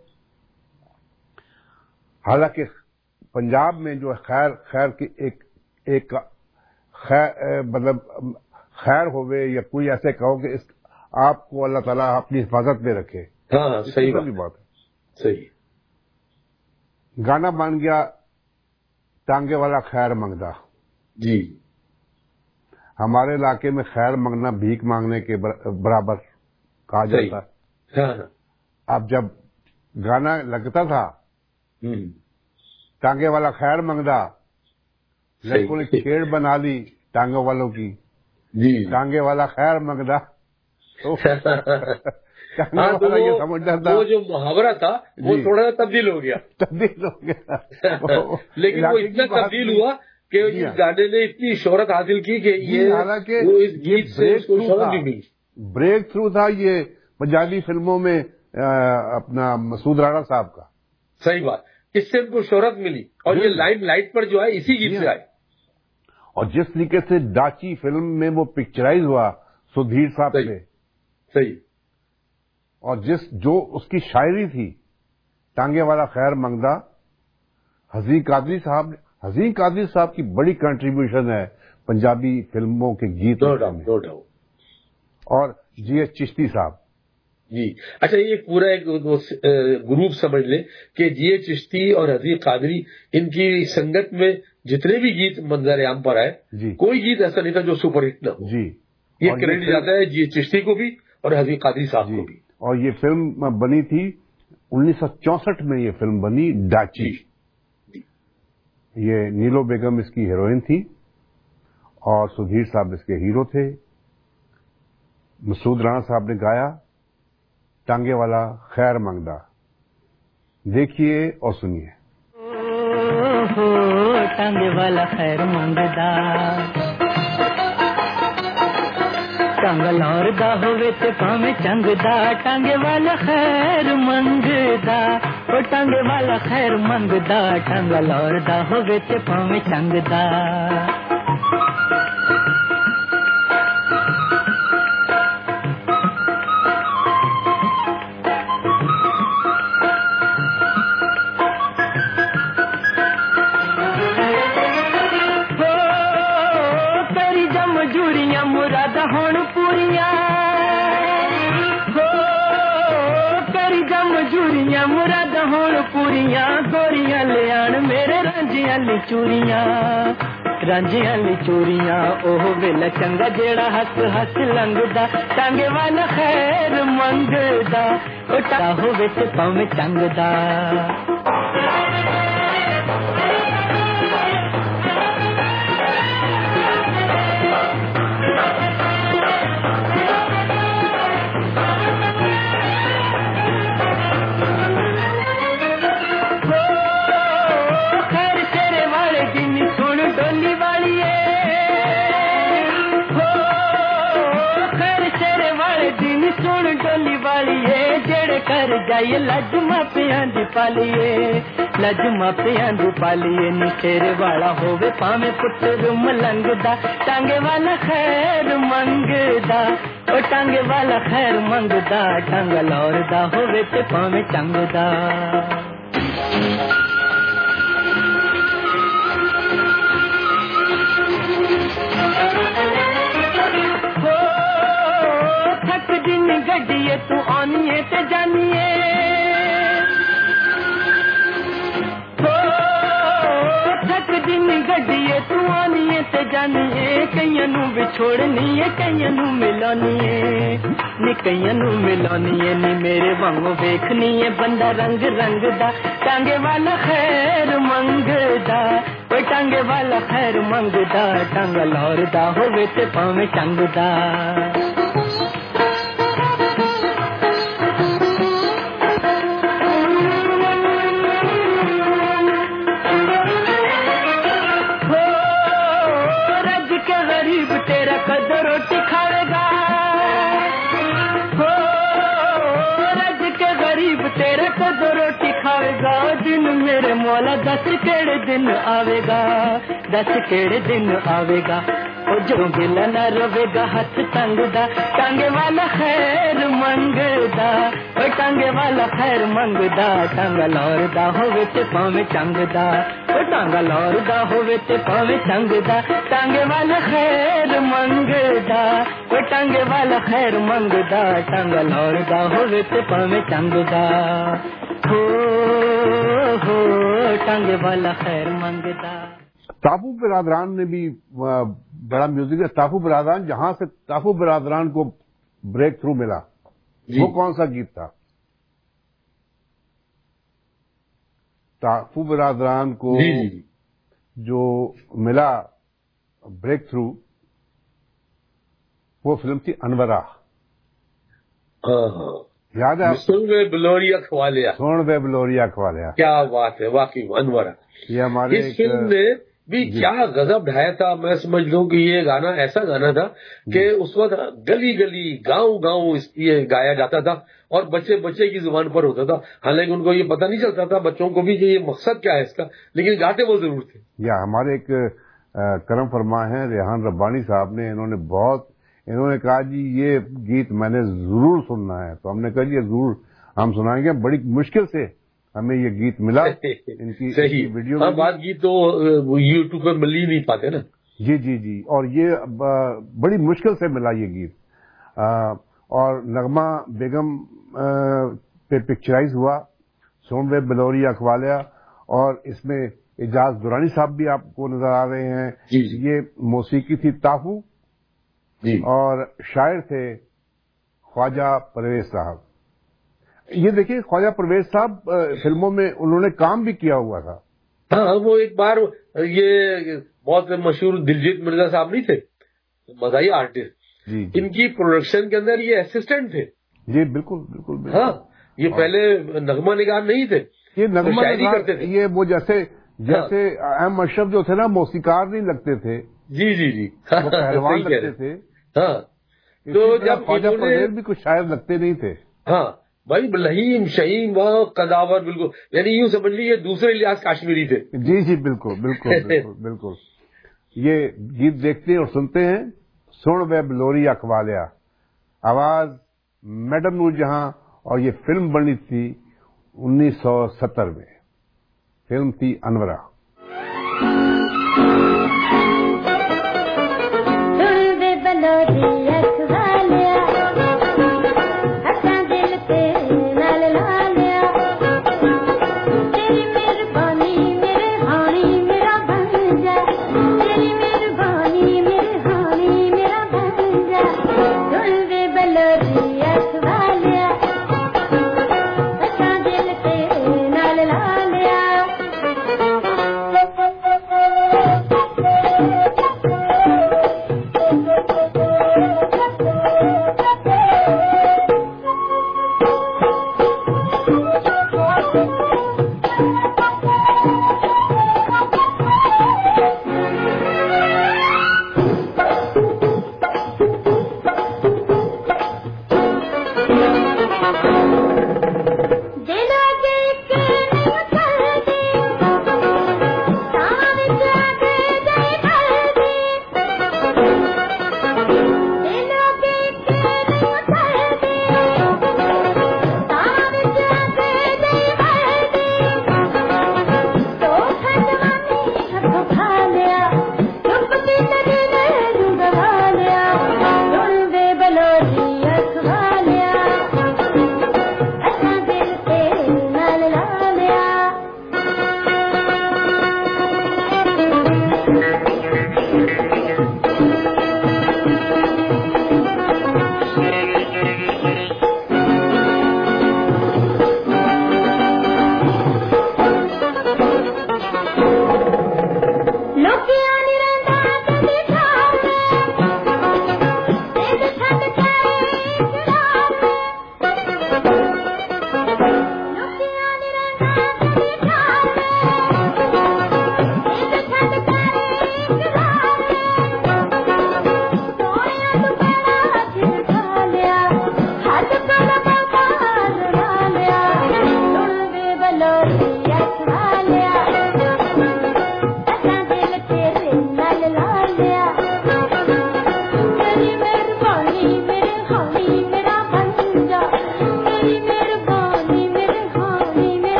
حالانکہ پنجاب میں جو خیر خیر کی ایک ایک خیر مطلب خیر ہوئے یا کوئی ایسے کہو کہ اس آپ کو اللہ تعالیٰ اپنی حفاظت میں رکھے. ہاں صحیح بات ہے. صحیح. گانا بن گیا ٹانگے والا خیر منگدا. جی. ہمارے علاقے میں خیر منگنا بھیک مانگنے کے برابر کہا جاتا ہے. اب جب گانا لگتا تھا ٹانگے والا خیر منگدا, لڑکوں نے کھیڑ بنا لی ٹانگوں والوں کی, جی ٹانگے والا خیر منگدا. وہ جو محاورہ تھا وہ تھوڑا سا تبدیل ہو گیا تبدیل ہو گیا لیکن وہ اتنا تبدیل ہوا کہ اس گانے نے اتنی شہرت حاصل کی کہ یہ اس گیت سے اس کو شہرت بھی ملی. بریک تھرو تھا یہ پنجابی فلموں میں اپنا مسعود رانا صاحب کا. صحیح بات. اس سے ان کو شہرت ملی اور یہ لائٹ لائٹ پر جو ہے اسی گیت سے آئے. اور جس طریقے سے ڈاچی فلم میں وہ پکچرائز ہوا سدھیر صاحب سے. صحیح. اور جس جو اس کی شاعری تھی ٹانگے والا خیر منگدا, حزین قادری صاحب نے حزین قادری صاحب کی بڑی کنٹریبیوشن ہے پنجابی فلموں کے گیتوں میں. اور جی ایچ چشتی صاحب. جی اچھا, یہ پورا ایک گروپ سمجھ لیں کہ جی ایچ چشتی اور حزین قادری ان کی سنگت میں جتنے بھی گیت منظر عام پر آئے جی کوئی گیت ایسا نہیں تھا جو سپر ہٹ نہ ہو. جی یہ کریڈٹ جاتا ہے جی ایچ چشتی کو بھی اور حزین قادری صاحب جی. کو بھی. اور یہ فلم بنی تھی انیس سو چونسٹھ میں, یہ فلم بنی ڈاچی. یہ نیلو بیگم اس کی ہیروئن تھی اور سدھیر صاحب اس کے ہیرو تھے. مسعود رانا صاحب نے گایا ٹانگے والا خیر منگدا. دیکھیے اور سنیے. ٹانگے والا خیر منگدا ٹانگ لوردا ہوئے تے پاویں چنگدا, ٹانگے والا خیر منگدا, او ٹانگے والا خیر منگدا, ٹانگ لوردا ہوئے تے پاویں چنگدا. مراد ہون پوریاں گوری ਰਾਂਝਿਆਂ ਲਈ ਚੂਰੀਆਂ ਰਾਂਝਿਆਂ ਲਈ ਚੂਰੀਆਂ ਉਹ ਵੇਲਾ ਚੰਗਾ ਜਿਹੜਾ ਹੱਸ ਹੱਸ ਲੰਘਦਾ ਟਾਂਗੇ ਵਾਲਾ ਖੈਰ ਮੰਗਦਾ ਉਹ ਟਾ ਹੋਵੇ ਤੇ ਭਾਵੇਂ ਚੰਗਦਾ ਡੋਲੀ ਵਾਲੀਏ ਜਿਹੜੇ ਕਰ ਜਾਈਏ ਲੱਜ ਮਾਪਿਆਂ ਦੀ ਪਾਲੀਏ ਲੱਜ ਮਾਪਿਆਂ ਦੀ ਪਾਲੀਏ ਨੀ ਤੇਰੇ ਵਾਲਾ ਹੋਵੇ ਭਾਵੇਂ ਪੁੱਤਰ ਮਲੰਗਦਾ ਟਾਂਗੇ ਵਾਲਾ ਖੈਰ ਮੰਗਦਾ ਉਹ ਟਾਂਗੇ ਵਾਲਾ ਖੈਰ ਮੰਗਦਾ ਟਾਂਗਾ ਲੌਰਦਾ ਹੋਵੇ ਤੇ ਭਾਵੇਂ ਚੰਗਦਾ ਗੱਡੀਏ ਤੂੰ ਆਉਣੀਏ ਤੇ ਜਾਣੀਏ ਹੋ ਥੱਕ ਦਿਨ ਗੱਡੀਏ ਤੂੰ ਆਉਣੀਏ ਤੇ ਜਾਣੀਏ ਕਈਆਂ ਨੂੰ ਵਿਛੋੜਨੀਏ ਕਈਆਂ ਨੂੰ ਮਿਲਾਉਣੀਏ ਨੀ ਕਈਆਂ ਨੂੰ ਮਿਲਾਉਣੀਏ ਨੀ ਮੇਰੇ ਵਾਂਗੂ ਵੇਖਣੀਏ ਬੰਦਾ ਰੰਗ ਰੰਗ ਦਾ ਟਾਂਗੇ ਵਾਲਾ ਖੈਰ ਮੰਗਦਾ ਓਏ ਟਾਂਗੇ ਵਾਲਾ ਖੈਰ ਮੰਗਦਾ ਟਾਂਗਾ ਲੌਰਦਾ ਹੋਵੇ ਤੇ ਭਾਵੇਂ ਚੰਗਦਾ रोटी खाएगा हो रज के गरीब तेरे को दो रोटी खाएगा दिन मेरे मौला दस केड़े दिन आवेगा दस केड़े दिन आवेगा ओ जो गिला न रोवेगा हाथ तंगदा टांगे वाला खैर मंगदा ओ टांगे वाला खैर मंगदा टांगा लौरदा होवे ते पावे चंगदा ओ टांगा लौरदा होवे ते पावे चंगदा टांगे वाला खैर मंगदा ओ टांगे वाला खैर मंगदा टांगा लौरदा होवे ते पावे चंगदा हो हो टांगे वाला खैर मंगदा टापू बिरादरान ने भी बड़ा म्यूजिक है टापू बिरादरान जहां से टापू बिरादरान को ब्रेक थ्रू मिला वो कौन सा गीत था टापू बिरादरान को जी, जी. जो मिला ब्रेक थ्रू वो फिल्म थी अनवरा याद है सुन वे बलोरिया खवालिया सुन वे बलोरिया खवालिया क्या बात है वाकई अनवरा ये हमारे इस फिल्म ने भी क्या गजब ढाया था मैं समझ लूं कि ये गाना ऐसा गाना था कि उस वक्त गली गली गांव गांव ये गाया जाता था और बच्चे बच्चे की जुबान पर होता था हालांकि उनको ये पता नहीं चलता था बच्चों को भी कि ये मकसद क्या है इसका लेकिन गाते वो जरूर थे। या हमारे एक करम फरमा है रेहान रब्बानी साहब ने इन्होंने बहुत इन्होंने कहा जी ये गीत मैंने जरूर सुनना है तो हमने कहा जी जरूर हम सुनाएंगे बड़ी मुश्किल से हमें ये गीत मिला इनकी सही वीडियो हाँ, बात गीत तो यूट्यूब पे मिल ही नहीं पाते ना जी जी जी और ये बड़ी मुश्किल से मिला ये गीत और नगमा बेगम पे पिक्चराइज हुआ सोमवे बलोरिया अखवालिया और इसमें एजाज दुरानी साहब भी आपको नजर आ रहे हैं जी, जी. ये मौसीकी थी ताफू जी. और शायर थे ख्वाजा परवेज साहब ये देखिए ख्वाजा परवेज साहब फिल्मों में उन्होंने काम भी किया हुआ था हाँ वो एक बार ये बहुत मशहूर दिलजीत मिर्जा साहब नहीं थे मदाई आर्टिस्ट जी इनकी प्रोडक्शन के अंदर ये असिस्टेंट थे जी बिल्कुल बिल्कुल, बिल्कुल। हाँ ये पहले नगमा निगार नहीं थे ये नगमा शायरी करते थे ये वो जैसे जैसे एम अशरफ जो थे ना मौसीकार नहीं लगते थे जी जी जी वो पहलवान लगते थे हाँ तो जब ख्वाजा परवेज भी कुछ शायर लगते नहीं थे हाँ भाई लहीम शहीम व कदावर बिल्कुल यानी यूं समझ लीजिए दूसरे लिहाज काश्मीरी थे जी जी बिल्कुल बिल्कुल बिल्कुल बिल्कुल ये गीत देखते हैं और सुनते हैं सुन वे बलोरी अखवालिया आवाज मैडम नूरजहां और ये फिल्म बनी थी उन्नीस सौ सत्तर में फिल्म थी अनवरा मेरी मेहरबानी मेरे हानी मेरे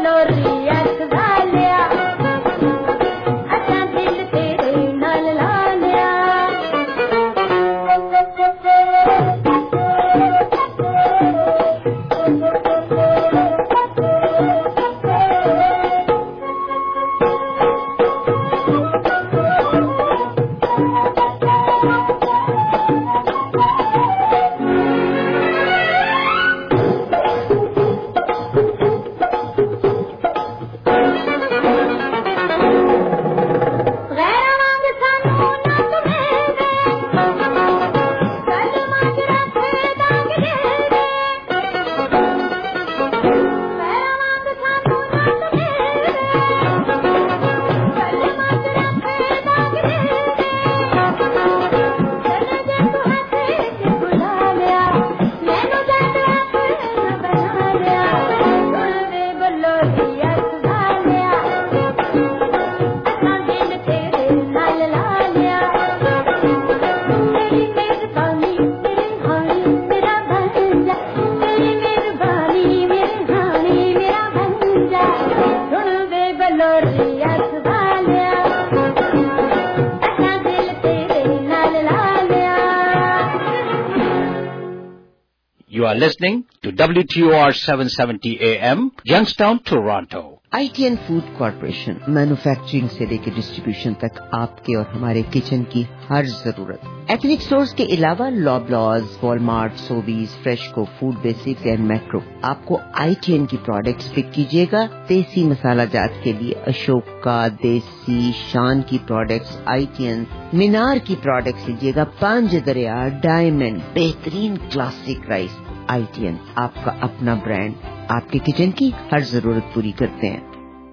You are listening to W T O R seven seventy A M, Youngstown, Toronto. I T N food corporation manufacturing से लेकर डिस्ट्रीब्यूशन तक आपके और हमारे किचन की हर जरूरत। एथनिक स्टोर्स के अलावा Loblaws, Walmart, Sobeys, Freshco, food basics and Macro. आपको आई टी एन की प्रोडक्ट्स पिक कीजिएगा। देसी मसाला जात के लिए अशोका, देसी, शान की products, I T N, Minar की प्रोडक्ट्स लीजिएगा। पांच दरिया, डायमंड, बेहतरीन classic rice. I T N आपका अपना ब्रांड, आपके किचन की हर जरूरत पूरी करते हैं।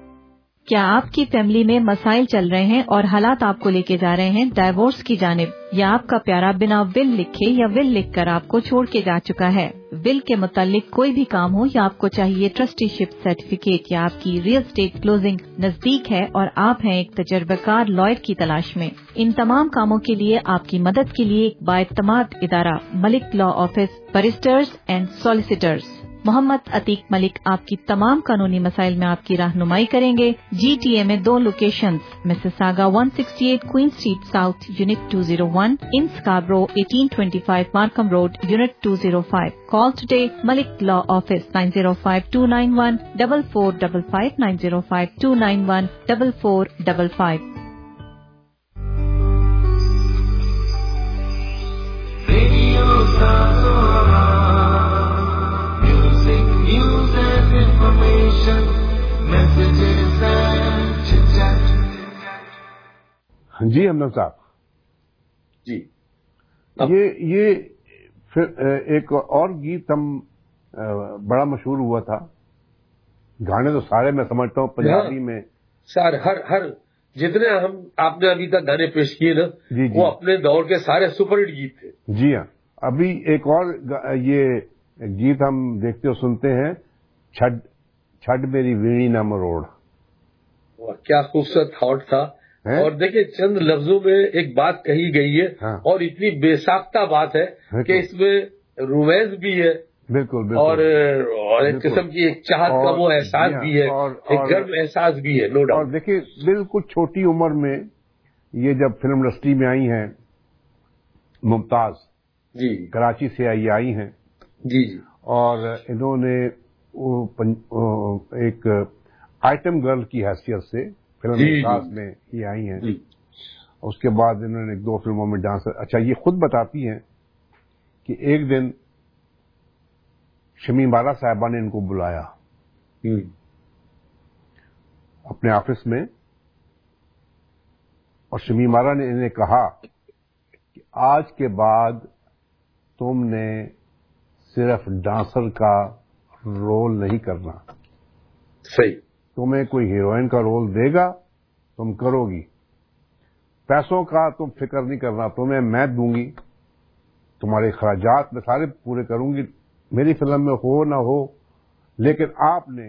क्या आपकी फैमिली में मसाइल चल रहे हैं और हालात आपको लेके जा रहे हैं डाइवोर्स की जानिब, या आपका प्यारा बिना विल लिखे या विल लिखकर आपको छोड़ के जा चुका है? विल के मुतालिक कोई भी काम हो या आपको चाहिए ट्रस्टीशिप सर्टिफिकेट, या आपकी रियल एस्टेट क्लोजिंग नजदीक है और आप हैं एक तजर्बाकार लॉयर की तलाश में, इन तमाम कामों के लिए आपकी मदद के लिए एक बाएतमाद इदारा Malik law office, barristers and solicitors Mohammad Atiq Malik आपकी तमाम कानूनी मसाइल में आपकी रहनुमाई करेंगे। जी टी ए में दो locations, Mississauga one sixty-eight Queen street south unit two oh one, in Scarborough eighteen twenty-five Markham road unit two oh five. Call today Malik Law Office nine oh five two nine one four four five five nine oh five two nine one four four five five. जी अमन साहब जी, ये ये फिर एक और गीत हम बड़ा मशहूर हुआ था। गाने तो सारे मैं समझता हूँ पंजाबी में, सर हर हर जितने हम आपने अभी तक गाने पेश किए ना, जी, जी, वो अपने दौर के सारे सुपरहिट गीत थे। जी हाँ, अभी एक और ये गीत हम देखते और सुनते हैं, छड़ छड़ मेरी वीणी ना मरोड़। क्या खूबसूरत थॉट था। है? और देखिए चंद लफ्जों में एक बात कही गई है। हाँ। और इतनी बेसाख्ता बात है, है कि इसमें रोमांस भी है, बिल्कुल, बिल्कुल, और, और एक किस्म की एक चाहत का वो एहसास भी है, और, एक गर्व एहसास भी है, नो डाउट। और देखिए बिल्कुल छोटी उम्र में ये जब फिल्म इंडस्ट्री में आई हैं, मुमताज जी कराची से आई आई हैं जी जी, और इन्होंने एक आइटम गर्ल की हैसियत से फिल्म मुमताज में ये आई हैं। उसके बाद इन्होंने दो फिल्मों में डांस। अच्छा, ये खुद बताती हैं कि एक दिन शमी बारा साहिबा ने इनको बुलाया अपने ऑफिस में, और शमी बारा ने इन्हें कहा कि आज के बाद तुमने सिर्फ डांसर का रोल नहीं करना, सही, तुम्हें कोई हीरोइन का रोल देगा तुम करोगी, पैसों का तुम फिक्र नहीं करना, तुम्हें मैं दूंगी, तुम्हारे खर्चात मैं सारे पूरे करूंगी, मेरी फिल्म में हो ना हो, लेकिन आपने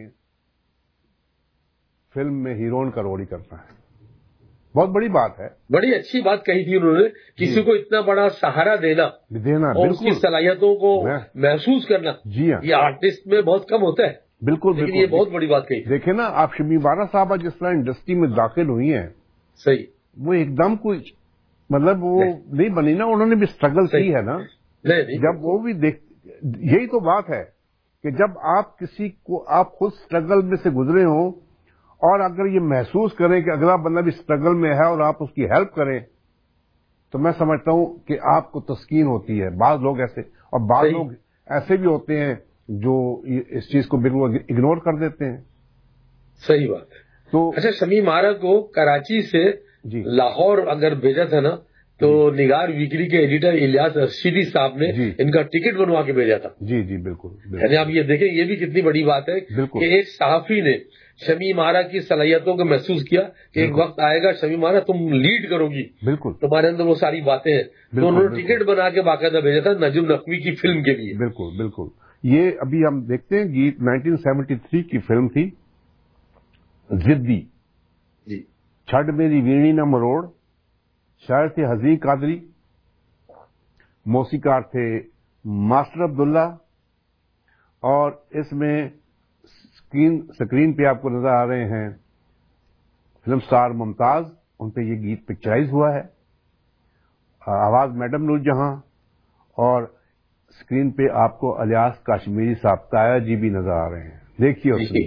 फिल्म में हीरोइन का रोल ही करना है। बहुत बड़ी बात है, बड़ी अच्छी बात कही थी उन्होंने। किसी को इतना बड़ा सहारा देना देना और उसकी सलाहियतों को महसूस करना, जी हाँ, ये आर्टिस्ट में बहुत कम होता है। بالکل لیکن یہ بہت بڑی بات کہی. دیکھیں نا آپ شمیم آرا صاحبہ جس طرح انڈسٹری میں داخل ہوئی ہیں, صحیح, وہ ایک دم کوئی مطلب وہ نہیں بنی نا, انہوں نے بھی اسٹرگل کی ہے نا. جب وہ بھی دیکھ, یہی تو بات ہے کہ جب آپ کسی کو آپ خود اسٹرگل میں سے گزرے ہوں اور اگر یہ محسوس کریں کہ اگلا بندہ بھی اسٹرگل میں ہے اور آپ اس کی ہیلپ کریں, تو میں سمجھتا ہوں کہ آپ کو تسکین ہوتی ہے. بعض لوگ ایسے, اور بعض لوگ ایسے بھی ہوتے ہیں جو اس چیز کو بالکل اگنور کر دیتے ہیں. صحیح بات ہے. تو اچھا, شمیم آرا کو کراچی سے لاہور اگر بھیجا تھا نا, تو نگار ویکلی کے ایڈیٹر الیاس رشیدی صاحب نے ان کا ٹکٹ بنوا کے بھیجا تھا. جی جی بالکل. یعنی آپ یہ دیکھیں, یہ بھی کتنی بڑی بات ہے کہ ایک صحافی نے شمیم آرا کی صلاحیتوں کو محسوس کیا کہ ایک وقت آئے گا شمیم آرا تم لیڈ کرو گی, بالکل تمہارے اندر وہ ساری باتیں ہیں. تو انہوں نے ٹکٹ بنا کے باقاعدہ بھیجا تھا نجم نقوی کی فلم کے لیے. بالکل بالکل. یہ ابھی ہم دیکھتے ہیں گیت نائنٹین سیونٹی تھری کی فلم تھی زدی. جی, چھڑ میری ویڑی نہ مروڑ. شاعر تھے حزین قادری, موسیقار تھے ماسٹر عبداللہ, اور اس میں سکرین سکرین پہ آپ کو نظر آ رہے ہیں فلم سٹار ممتاز, ان پہ یہ گیت پکچرائز ہوا ہے. آواز میڈم نور جہاں, اور اسکرین پہ آپ کو الیاس کاشمیری صاحب تایا جی بھی نظر آ رہے ہیں. دیکھیے اور سنیے.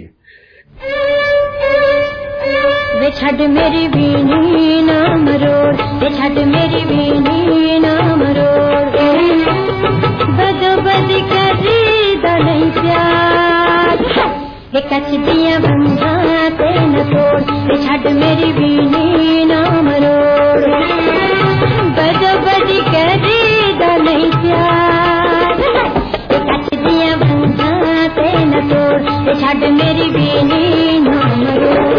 وے چھڈ میری بینی نہ مروڑ, وے چھڈ میری بینی نہ مروڑ. بدو بد کری دا نہیں پیار, وے کچھ دیاں بندھاں تے نہ توڑ. وے چھڈ میری بینی نہ مروڑ. بدو بد کری دا نہیں پیار, وے کچھ دیاں بندھاں تے نہ توڑ. وے چھڈ میری بینی نہ مروڑ.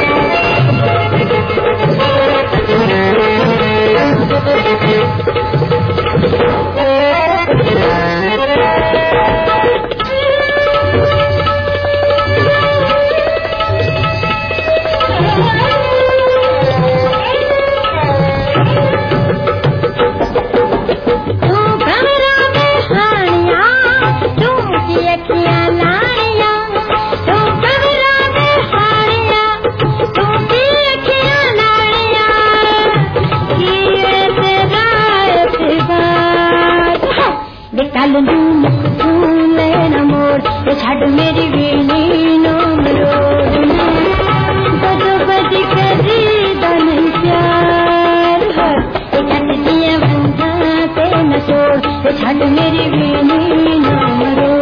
چھڈ میری وینی نہ مروڑ. بدو بد کری دا نہیں پیار, کٹ دیاں بندھاں تے نہ توڑ. چھڈ میری وینی نہ مروڑ.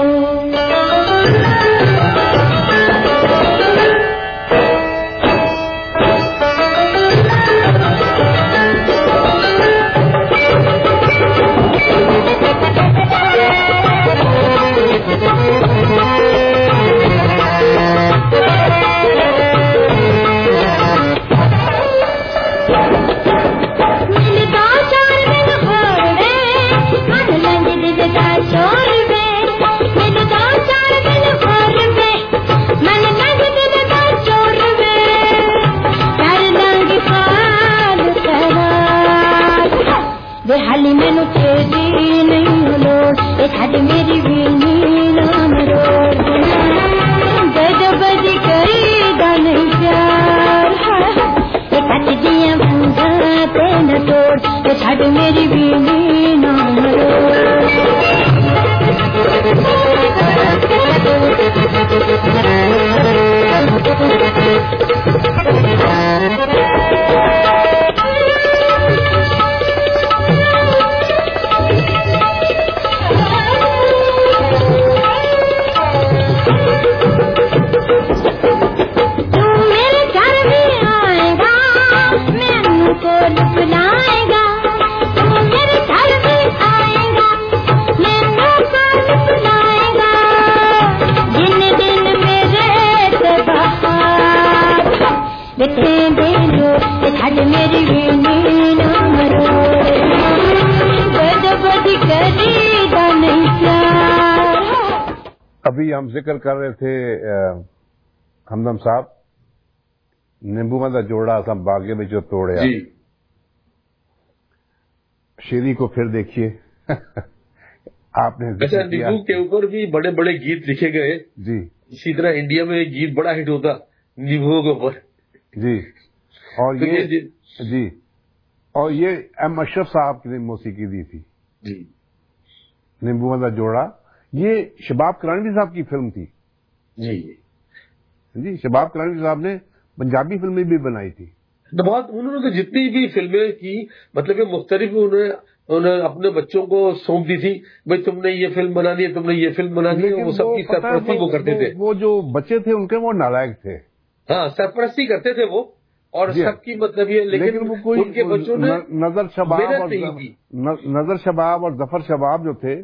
ابھی ہم ذکر کر رہے تھے ہمدم صاحب, نیمبو مدا جوڑا سب باغے میں جو توڑیا. جی, شیری کو پھر دیکھیے. آپ نے اچھا, نیمبو کے اوپر بھی بڑے بڑے گیت لکھے گئے. جی, اسی طرح انڈیا میں ایک گیت بڑا ہٹ ہوتا نیبوؤں کے اوپر. جی اور یہ جی اور یہ ایم اشرف صاحب کی نے موسیقی دی تھی. جی نیمبو کا جوڑا یہ شباب کرانوی صاحب کی فلم تھی. جی جی شباب کرانوی صاحب نے پنجابی فلمیں بھی بنائی تھی. بہت انہوں نے تو جتنی بھی فلمیں کی مطلب کہ مختلف انہوں نے اپنے بچوں کو سونپ دی تھی بھائی تم نے یہ فلم بنانی ہے تم نے یہ فلم بنانی ہے. وہ سب کی سرپرستی وہ کرتے تھے. وہ جو بچے تھے ان کے وہ نالائق تھے. ہاں سرپرستی کرتے تھے وہ اور سب کی مطلب یہ لیکن ان کے بچوں نے نظر شباب اور نظر شباب اور ظفر شباب جو تھے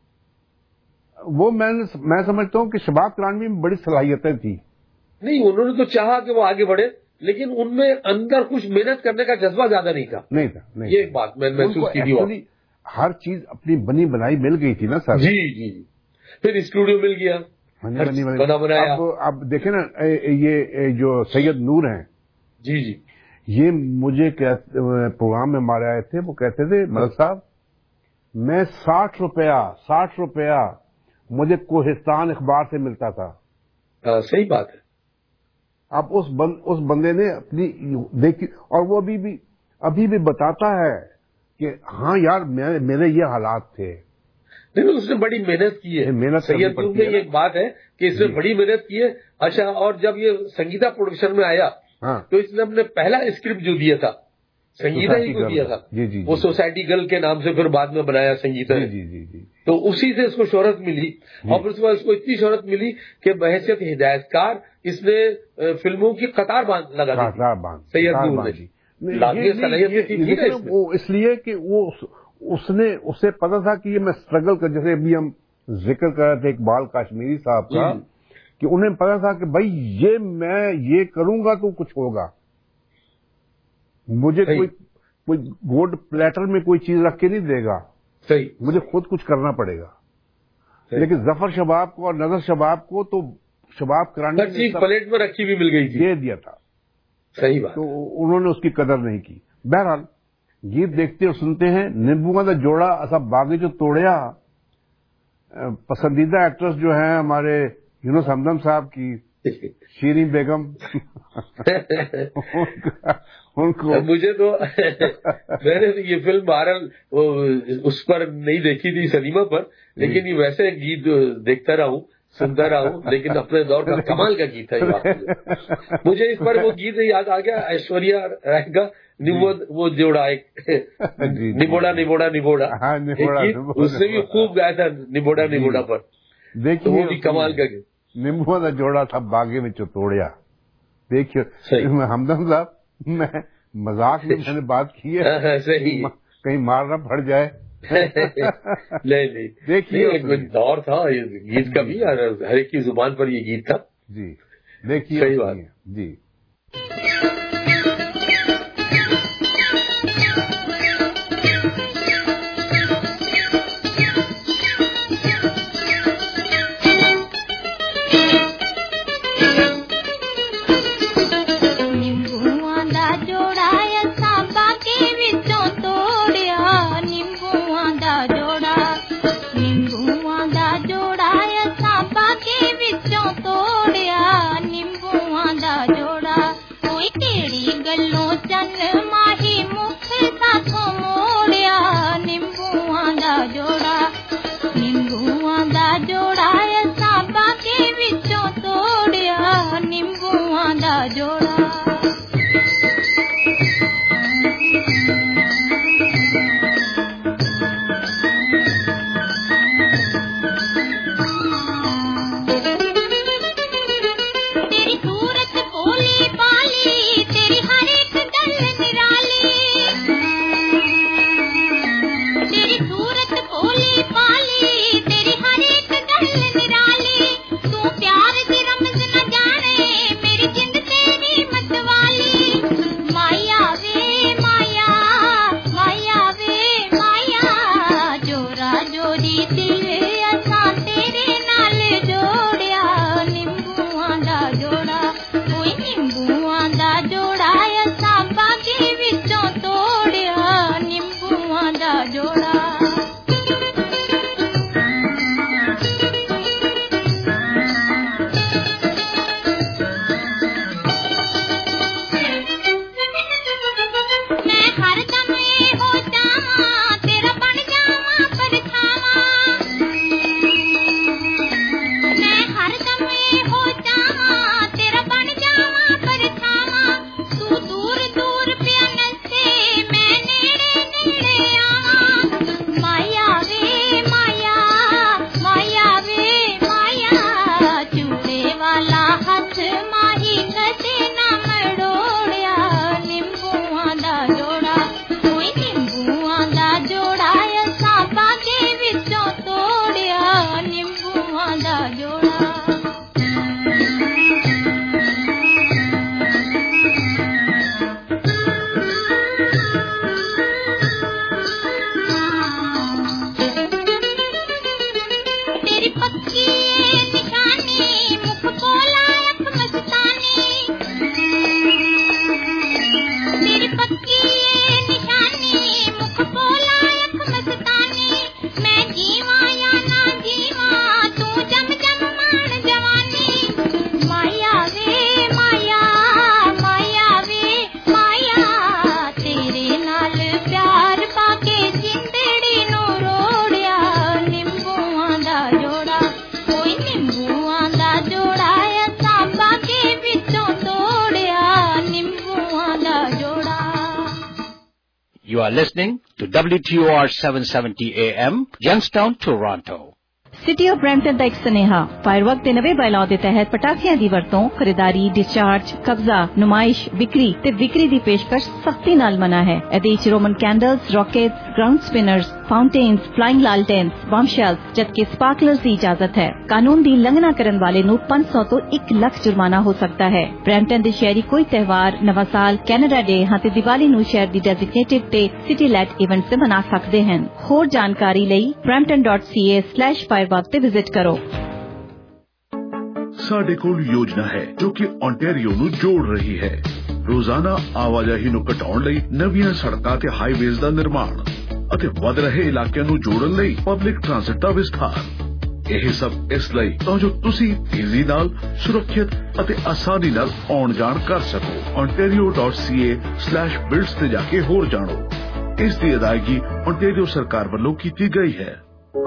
وہ میں میں سمجھتا ہوں کہ شباب کرانوی میں بڑی صلاحیتیں تھی. نہیں انہوں نے تو چاہا کہ وہ آگے بڑھے لیکن ان میں اندر کچھ محنت کرنے کا جذبہ زیادہ نہیں تھا. نہیں تھا نہیں یہ بات میں محسوس کی تھی. ہر چیز اپنی بنی بنائی مل گئی تھی نا سر. جی جی پھر اسٹوڈیو مل گیا بنا بنایا. اب دیکھیں نا یہ جو سید نور ہیں جی جی یہ مجھے پروگرام میں ہمارے آئے تھے. وہ کہتے تھے ملک صاحب میں ساٹھ روپیہ ساٹھ روپیہ مجھے کوہستان اخبار سے ملتا تھا. صحیح بات ہے. اب اس بند اس بندے نے اپنی دیکھی اور وہ ابھی بھی ابھی بھی بتاتا ہے کہ ہاں یار میرے یہ حالات تھے. لیکن اس نے بڑی محنت کی ہے. محنت سید نور میں ایک بات ہے کہ اس نے بڑی محنت کی ہے. اچھا اور جب یہ سنگیتا پروڈکشن میں آیا تو اس نے اپنے پہلا اسکرپٹ جو دیا تھا سنگیتا ہی کو دیا تھا. جی جی وہ سوسائٹی گرل کے نام سے پھر بعد میں بنایا سنگیتا. جی جی جی تو اسی سے اس کو شہرت ملی اور پھر اس کے بعد اس کو اتنی شہرت ملی کہ بحیثیت ہدایت کار اس نے فلموں کی قطار باندھ لگا دی سید نور نے. اس لیے کہ وہ اس نے اسے پتا تھا کہ یہ میں اسٹرگل کر جیسے ابھی ہم ذکر کر رہے تھے اقبال کاشمیری صاحب کا کہ انہیں پتا تھا کہ بھائی یہ میں یہ کروں گا تو کچھ ہوگا. مجھے کوئی کوئی گولڈ پلیٹر میں کوئی چیز رکھ کے نہیں دے گا. صحیح مجھے خود کچھ کرنا پڑے گا. لیکن ظفر شباب کو اور نظر شباب کو تو شباب کرانوی ہر چیز پلیٹ میں رکھی بھی مل گئی تھی. دے دیا تھا. صحیح بات. تو انہوں نے اس کی قدر نہیں کی. بہرحال گیت دیکھتے اور سنتے ہیں. نیمبو کا جوڑا ایسا باغی جو توڑیا. پسندیدہ ایکٹریس جو ہیں ہمارے یونس ہمدم صاحب کی شیریں بیگم ان کو مجھے تو میں نے یہ فلم بہرحال اس پر نہیں دیکھی تھی سنیما پر لیکن یہ ویسے گیت دیکھتا رہا ہوں سنتا رہا ہوں لیکن اپنے دور کا کمال کا گیت تھا. مجھے اس پر وہ گیت یاد آ گیا ایشوریا رائے کا وہ جوڑا ایک نبوڑا نبوڑا نبوڑا اس نے بھی خوب گایا تھا نبوڑا نبوڑا پر. دیکھیے وہ بھی کمال کا گیت. نیمبو کا جوڑا تھا باغے میں توڑیا. دیکھیے ہمدم صاحب میں مذاق میں میں نے بات کی ہے کہیں مارنا پڑ جائے. نہیں نہیں دیکھیے دور تھا گیت کا بھی ہر ایک کی زبان پر یہ گیت تھا. جی دیکھیے صحیح بات. جی تیری You are listening to W T O R seven seventy A M, Youngstown, Toronto. City of Brampton ਦਾ ਇੱਕ ਸੁਨੇਹਾ। ਫਾਇਰਵਰਕ ਦੇ ਨਵੇਂ ਬਾਇਲਾਅ ਦੇ ਤਹਿਤ ਪਟਾਕਿਆਂ ਦੀ ਵਰਤੋਂ, ਖਰੀਦਾਰੀ, ਡਿਸਚਾਰਜ, ਕਬਜ਼ਾ, ਨੁਮਾਇਸ਼, ਵਿਕਰੀ ਤੇ ਵਿਕਰੀ ਦੀ ਪੇਸ਼ਕਸ਼ ਸਖਤੀ ਨਾਲ ਮਨਾ ਹੈ। ਇਹਦੇ ਵਿੱਚ Roman candles, rockets, ground spinners, fountains, flying lanterns, bombshells, ਜਦਕਿ ਸਪਾਰਕਲਰਸ ਦੀ ਇਜਾਜ਼ਤ ਹੈ। ਕਾਨੂੰਨ ਦੀ ਉਲੰਘਣਾ ਕਰਨ ਵਾਲੇ ਨੂੰ ਪੰਜ ਸੌ ਤੋਂ ਇੱਕ ਲੱਖ ਜੁਰਮਾਨਾ ਹੋ ਸਕਦਾ ਹੈ। ਬਰੈਂਪਟਨ ਦੇ ਸ਼ਹਿਰੀ ਕੋਈ ਤਿਉਹਾਰ, ਨਵਾਂ ਸਾਲ, ਕੈਨੇਡਾ ਡੇ ਅਤੇ ਦੀਵਾਲੀ ਨੂੰ ਸ਼ਹਿਰ ਦੀ ਡੈਜ਼ਿਗਨੇਟਿਡ ਤੇ ਸਿਟੀ ਲੈਟ ਇਵੈਂਟ ਤੇ ਮਨਾ ਸਕਦੇ ਹਨ। ਹੋਰ ਜਾਣਕਾਰੀ ਲਈ brampton dot c a slash firework ਤੇ ਵਿਜ਼ਿਟ ਕਰੋ। ਸਾਡੇ ਕੋਲ ਯੋਜਨਾ ਹੈ ਜੋ ਕਿ ontario ਨੂੰ ਜੋੜ ਰਹੀ ਹੈ। ਰੋਜ਼ਾਨਾ ਆਵਾਜਾਈ ਨੂੰ ਘਟਾਉਣ ਲਈ ਨਵੀਆਂ ਸੜਕਾਂ ਤੇ ਹਾਈਵੇਜ਼ ਦਾ ਨਿਰਮਾਣ ਅਤੇ ਵੱਧ ਰਹੇ ਇਲਾਕਿਆਂ ਨੂੰ ਜੋੜਨ ਲਈ ਪਬਲਿਕ ਟ੍ਰਾਂਸਪੋਰਟ ਦਾ ਵਿਸਥਾਰ। ਇਹ ਸਭ ਇਸ ਲਈ ਤਾਂ ਜੋ ਤੁਸੀਂ ਤੇਜ਼ੀ ਨਾਲ, ਸੁਰੱਖਿਅਤ ਅਤੇ ਆਸਾਨੀ ਨਾਲ ਆਉਣ ਜਾਣ ਕਰ ਸਕੋ। ontario dot c a slash builds ਤੇ ਜਾ ਕੇ ਹੋਰ ਜਾਣੋ। ਇਸ ਦੀ ਅਦਾਇਗੀ ontario ਸਰਕਾਰ ਵੱਲੋਂ ਕੀਤੀ ਗਈ ਹੈ।